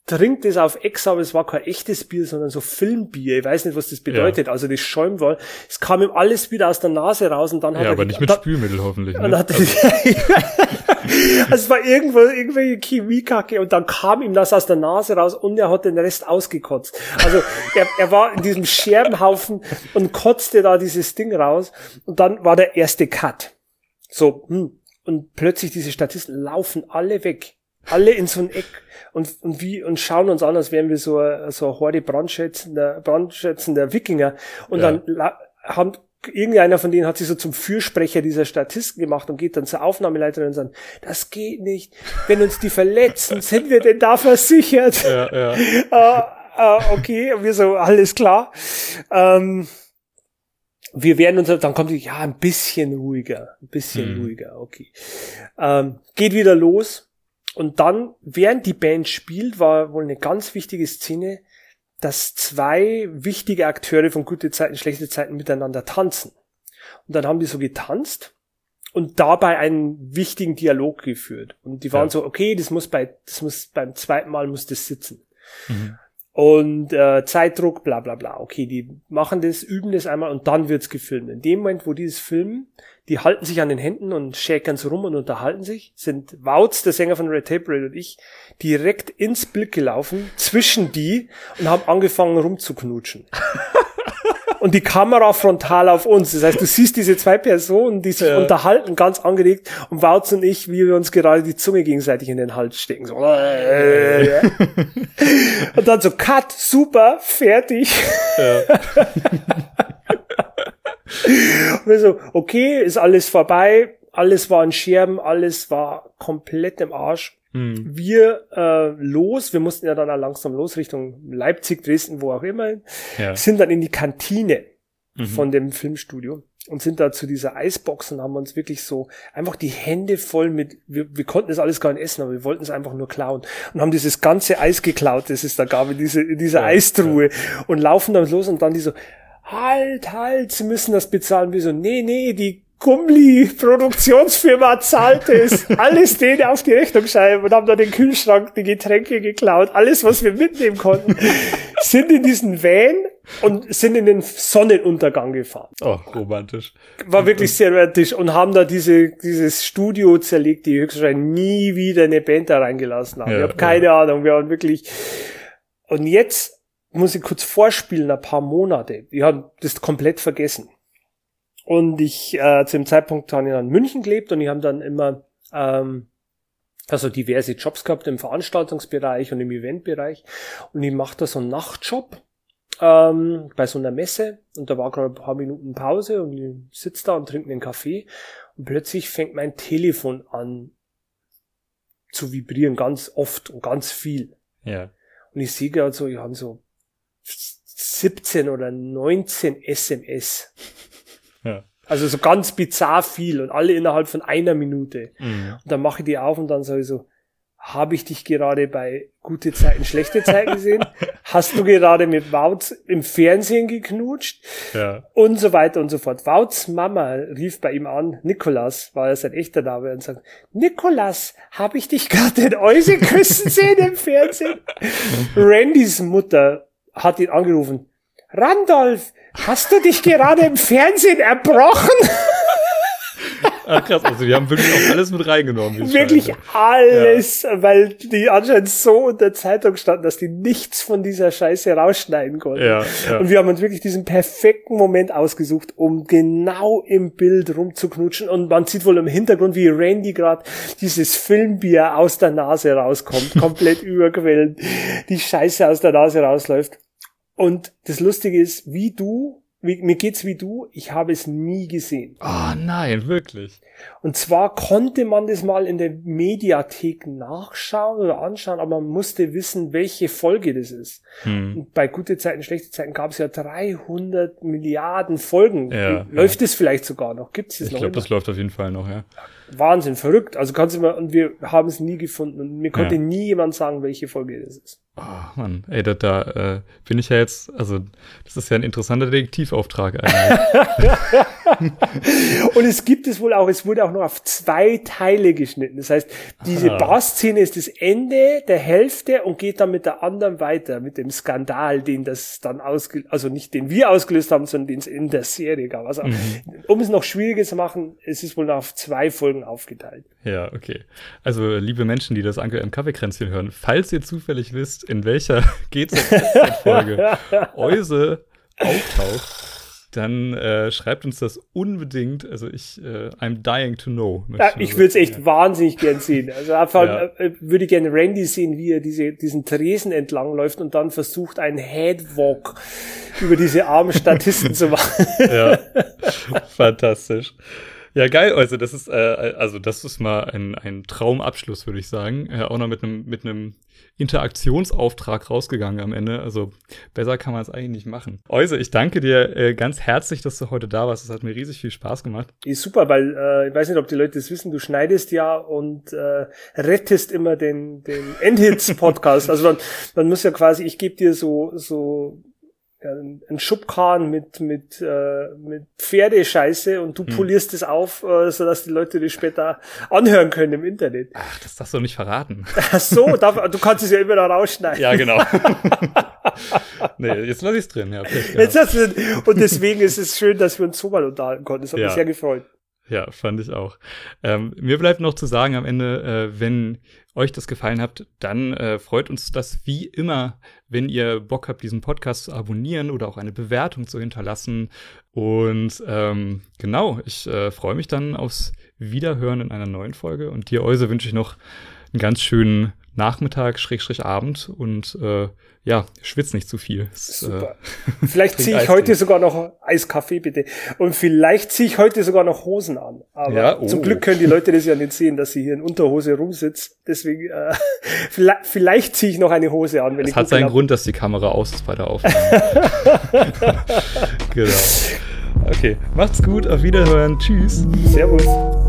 trinkt es auf Ex, aber es war kein echtes Bier, sondern so Filmbier. Ich weiß nicht, was das bedeutet. Ja. Also das schäumt war. Es kam ihm alles wieder aus der Nase raus und dann hat ja, er... aber nicht mit dann, Spülmittel hoffentlich. Ne? Ne? Hat, also. Es war irgendwo irgendwelche Chemiekacke und dann kam ihm das aus der Nase raus und er hat den Rest ausgekotzt. Also er, er war in diesem Scherbenhaufen und kotzte da dieses Ding raus und dann war der erste Cut. So, hm. Und plötzlich diese Statisten laufen alle weg. Alle in so ein Eck und, und wie, und schauen uns an, als wären wir so, so eine Horde brandschätzender, brandschätzender Wikinger. Und ja. dann la- haben, irgendeiner von denen hat sich so zum Fürsprecher dieser Statisten gemacht und geht dann zur Aufnahmeleiterin und sagt, das geht nicht. Wenn uns die verletzen, sind wir denn da versichert? Ja, ja. äh, äh, okay, und wir so, alles klar. Ähm, wir werden uns, dann kommt die, ja, ein bisschen ruhiger, ein bisschen hm. ruhiger, okay. Ähm, geht wieder los. Und dann, während die Band spielt, war wohl eine ganz wichtige Szene, dass zwei wichtige Akteure von Gute Zeiten, Schlechte Zeiten miteinander tanzen. Und dann haben die so getanzt und dabei einen wichtigen Dialog geführt. Und die waren ja. so, okay, das muss bei, das muss beim zweiten Mal muss das sitzen. Mhm. Und äh, Zeitdruck, bla bla bla. Okay, die machen das, üben das einmal und dann wird's gefilmt. In dem Moment, wo dieses Filmen, die halten sich an den Händen und schäkern so rum und unterhalten sich, sind Woutz, der Sänger von Red Tape Radio, und ich direkt ins Bild gelaufen, zwischen die, und haben angefangen rumzuknutschen. Und die Kamera frontal auf uns. Das heißt, du siehst diese zwei Personen, die sich ja. unterhalten, ganz angeregt, und Woutz und ich, wie wir uns gerade die Zunge gegenseitig in den Hals stecken. So. Und dann so, Cut, super, fertig. Ja. Und wir so, okay, ist alles vorbei, alles war in Scherben, alles war komplett im Arsch. Hm. Wir äh, los, wir mussten ja dann auch langsam los, Richtung Leipzig, Dresden, wo auch immer, ja. sind dann in die Kantine mhm. von dem Filmstudio und sind da zu dieser Eisbox und haben uns wirklich so einfach die Hände voll mit, wir, wir konnten das alles gar nicht essen, aber wir wollten es einfach nur klauen und haben dieses ganze Eis geklaut, das es da gab in, diese, in dieser ja, Eistruhe ja. und laufen dann los und dann die so, halt, halt, sie müssen das bezahlen. Wir so, nee, nee, die Gummli-Produktionsfirma zahlt es. Alles denen auf die Rechnung schreiben und haben dann den Kühlschrank, die Getränke geklaut. Alles, was wir mitnehmen konnten, sind in diesen Van und sind in den Sonnenuntergang gefahren. Oh, romantisch. War wirklich sehr romantisch und haben da diese dieses Studio zerlegt, die höchstwahrscheinlich nie wieder eine Band da reingelassen haben. Ja, ich habe keine ja. Ahnung. Wir waren wirklich... Und jetzt muss ich kurz vorspielen, ein paar Monate. Ich habe das komplett vergessen. Und ich, äh, zu dem Zeitpunkt habe ich dann in München gelebt und ich habe dann immer, ähm, also diverse Jobs gehabt im Veranstaltungsbereich und im Eventbereich. Und ich mache da so einen Nachtjob, ähm, bei so einer Messe. Und da war gerade ein paar Minuten Pause und ich sitze da und trinke einen Kaffee. Und plötzlich fängt mein Telefon an zu vibrieren, ganz oft und ganz viel. Ja. Und ich sehe gerade so, ich habe so siebzehn oder neunzehn S M S. Ja. Also so ganz bizarr viel und alle innerhalb von einer Minute. Mhm. Und dann mache ich die auf und dann sage ich so, habe ich dich gerade bei Gute Zeiten, Schlechte Zeiten gesehen? Hast du gerade mit Woutz im Fernsehen geknutscht? Ja. Und so weiter und so fort. Woutz Mama rief bei ihm an, Nikolas, war ja sein echter Name, und sagt, Nikolas, habe ich dich gerade in Euse küssen sehen im Fernsehen? Randys Mutter hat ihn angerufen, Randolph, hast du dich gerade im Fernsehen erbrochen? Ach krass, also die haben wirklich auch alles mit reingenommen. Wirklich alles, ja. Weil die anscheinend so in der Zeitung standen, dass die nichts von dieser Scheiße rausschneiden konnten. Ja, ja. Und wir haben uns wirklich diesen perfekten Moment ausgesucht, um genau im Bild rumzuknutschen. Und man sieht wohl im Hintergrund, wie Randy gerade dieses Filmbier aus der Nase rauskommt, komplett überquellend, die Scheiße aus der Nase rausläuft. Und das Lustige ist, wie du, wie, mir geht's wie du, ich habe es nie gesehen. Oh nein, wirklich. Und zwar konnte man das mal in der Mediathek nachschauen oder anschauen, aber man musste wissen, welche Folge das ist. Hm. Und bei Gute Zeiten, Schlechte Zeiten gab es ja dreihundert Milliarden Folgen. Ja, läuft ja. es vielleicht sogar noch? Gibt's das ich noch? Ich glaube, das läuft auf jeden Fall noch, ja. Wahnsinn, verrückt. Also kannst du mal, und wir haben es nie gefunden und mir konnte ja. nie jemand sagen, welche Folge das ist. Oh Mann, ey, da, da äh, bin ich ja jetzt, also das ist ja ein interessanter Detektivauftrag eigentlich. Und es gibt es wohl auch, es wurde auch noch auf zwei Teile geschnitten. Das heißt, diese ah. Bar-Szene ist das Ende der Hälfte und geht dann mit der anderen weiter, mit dem Skandal, den das dann ausgelöst, also nicht den wir ausgelöst haben, sondern den es in der Serie gab. Also, mhm. um es noch schwieriger zu machen, es ist wohl noch auf zwei Folgen aufgeteilt. Ja, okay. Also, liebe Menschen, die das Anke im Kaffeekränzchen hören, falls ihr zufällig wisst, in welcher G Z S-Folge Euse auftaucht, dann äh, schreibt uns das unbedingt. Also ich, äh, I'm dying to know. Ja, ich würde es echt ja. wahnsinnig gern sehen. Also einfach ja. äh, würde gerne Randy sehen, wie er diese, diesen Tresen entlang läuft und dann versucht, einen Headwalk über diese armen Statisten zu machen. Ja, fantastisch. Ja, geil, also das ist, äh, also das ist mal ein, ein Traumabschluss, würde ich sagen. Äh, auch noch mit einem mit einem Interaktionsauftrag rausgegangen am Ende. Also besser kann man es eigentlich nicht machen. Euse, ich danke dir äh, ganz herzlich, dass du heute da warst. Das hat mir riesig viel Spaß gemacht. Ist super, weil äh, ich weiß nicht, ob die Leute das wissen, du schneidest ja und äh, rettest immer den den Endhits-Podcast. Also man, man muss ja quasi, ich gebe dir so so ein Schubkarren mit mit äh, mit Pferdescheiße und du polierst es hm. auf, äh, sodass die Leute das später anhören können im Internet. Ach, das darfst du nicht verraten. Ach so, darf, du kannst es ja immer noch rausschneiden. Ja, genau. Nee, jetzt lass ich es drin. Ja, jetzt hast du, und deswegen ist es schön, dass wir uns so mal unterhalten konnten. Das hat ja. mich sehr gefreut. Ja, fand ich auch. Ähm, mir bleibt noch zu sagen am Ende, äh, wenn euch das gefallen hat, dann äh, freut uns das wie immer, wenn ihr Bock habt, diesen Podcast zu abonnieren oder auch eine Bewertung zu hinterlassen. Und ähm, genau, ich äh, freue mich dann aufs Wiederhören in einer neuen Folge. Und dir, Euse, wünsche ich noch einen ganz schönen Nachmittag, Schrägstrich Abend und äh, ja, schwitz nicht zu viel. Das, super. Äh, vielleicht ziehe ich heute sogar noch Eiskaffee, bitte. Und vielleicht ziehe ich heute sogar noch Hosen an. Aber ja, oh. zum Glück können die Leute das ja nicht sehen, dass sie hier in Unterhose rumsitzt. Deswegen, äh, vielleicht, vielleicht ziehe ich noch eine Hose an. Wenn es ich hat seinen hab. Grund, dass die Kamera aus ist bei der Aufnahme. Genau. Okay, macht's gut, auf Wiederhören. Tschüss. Servus.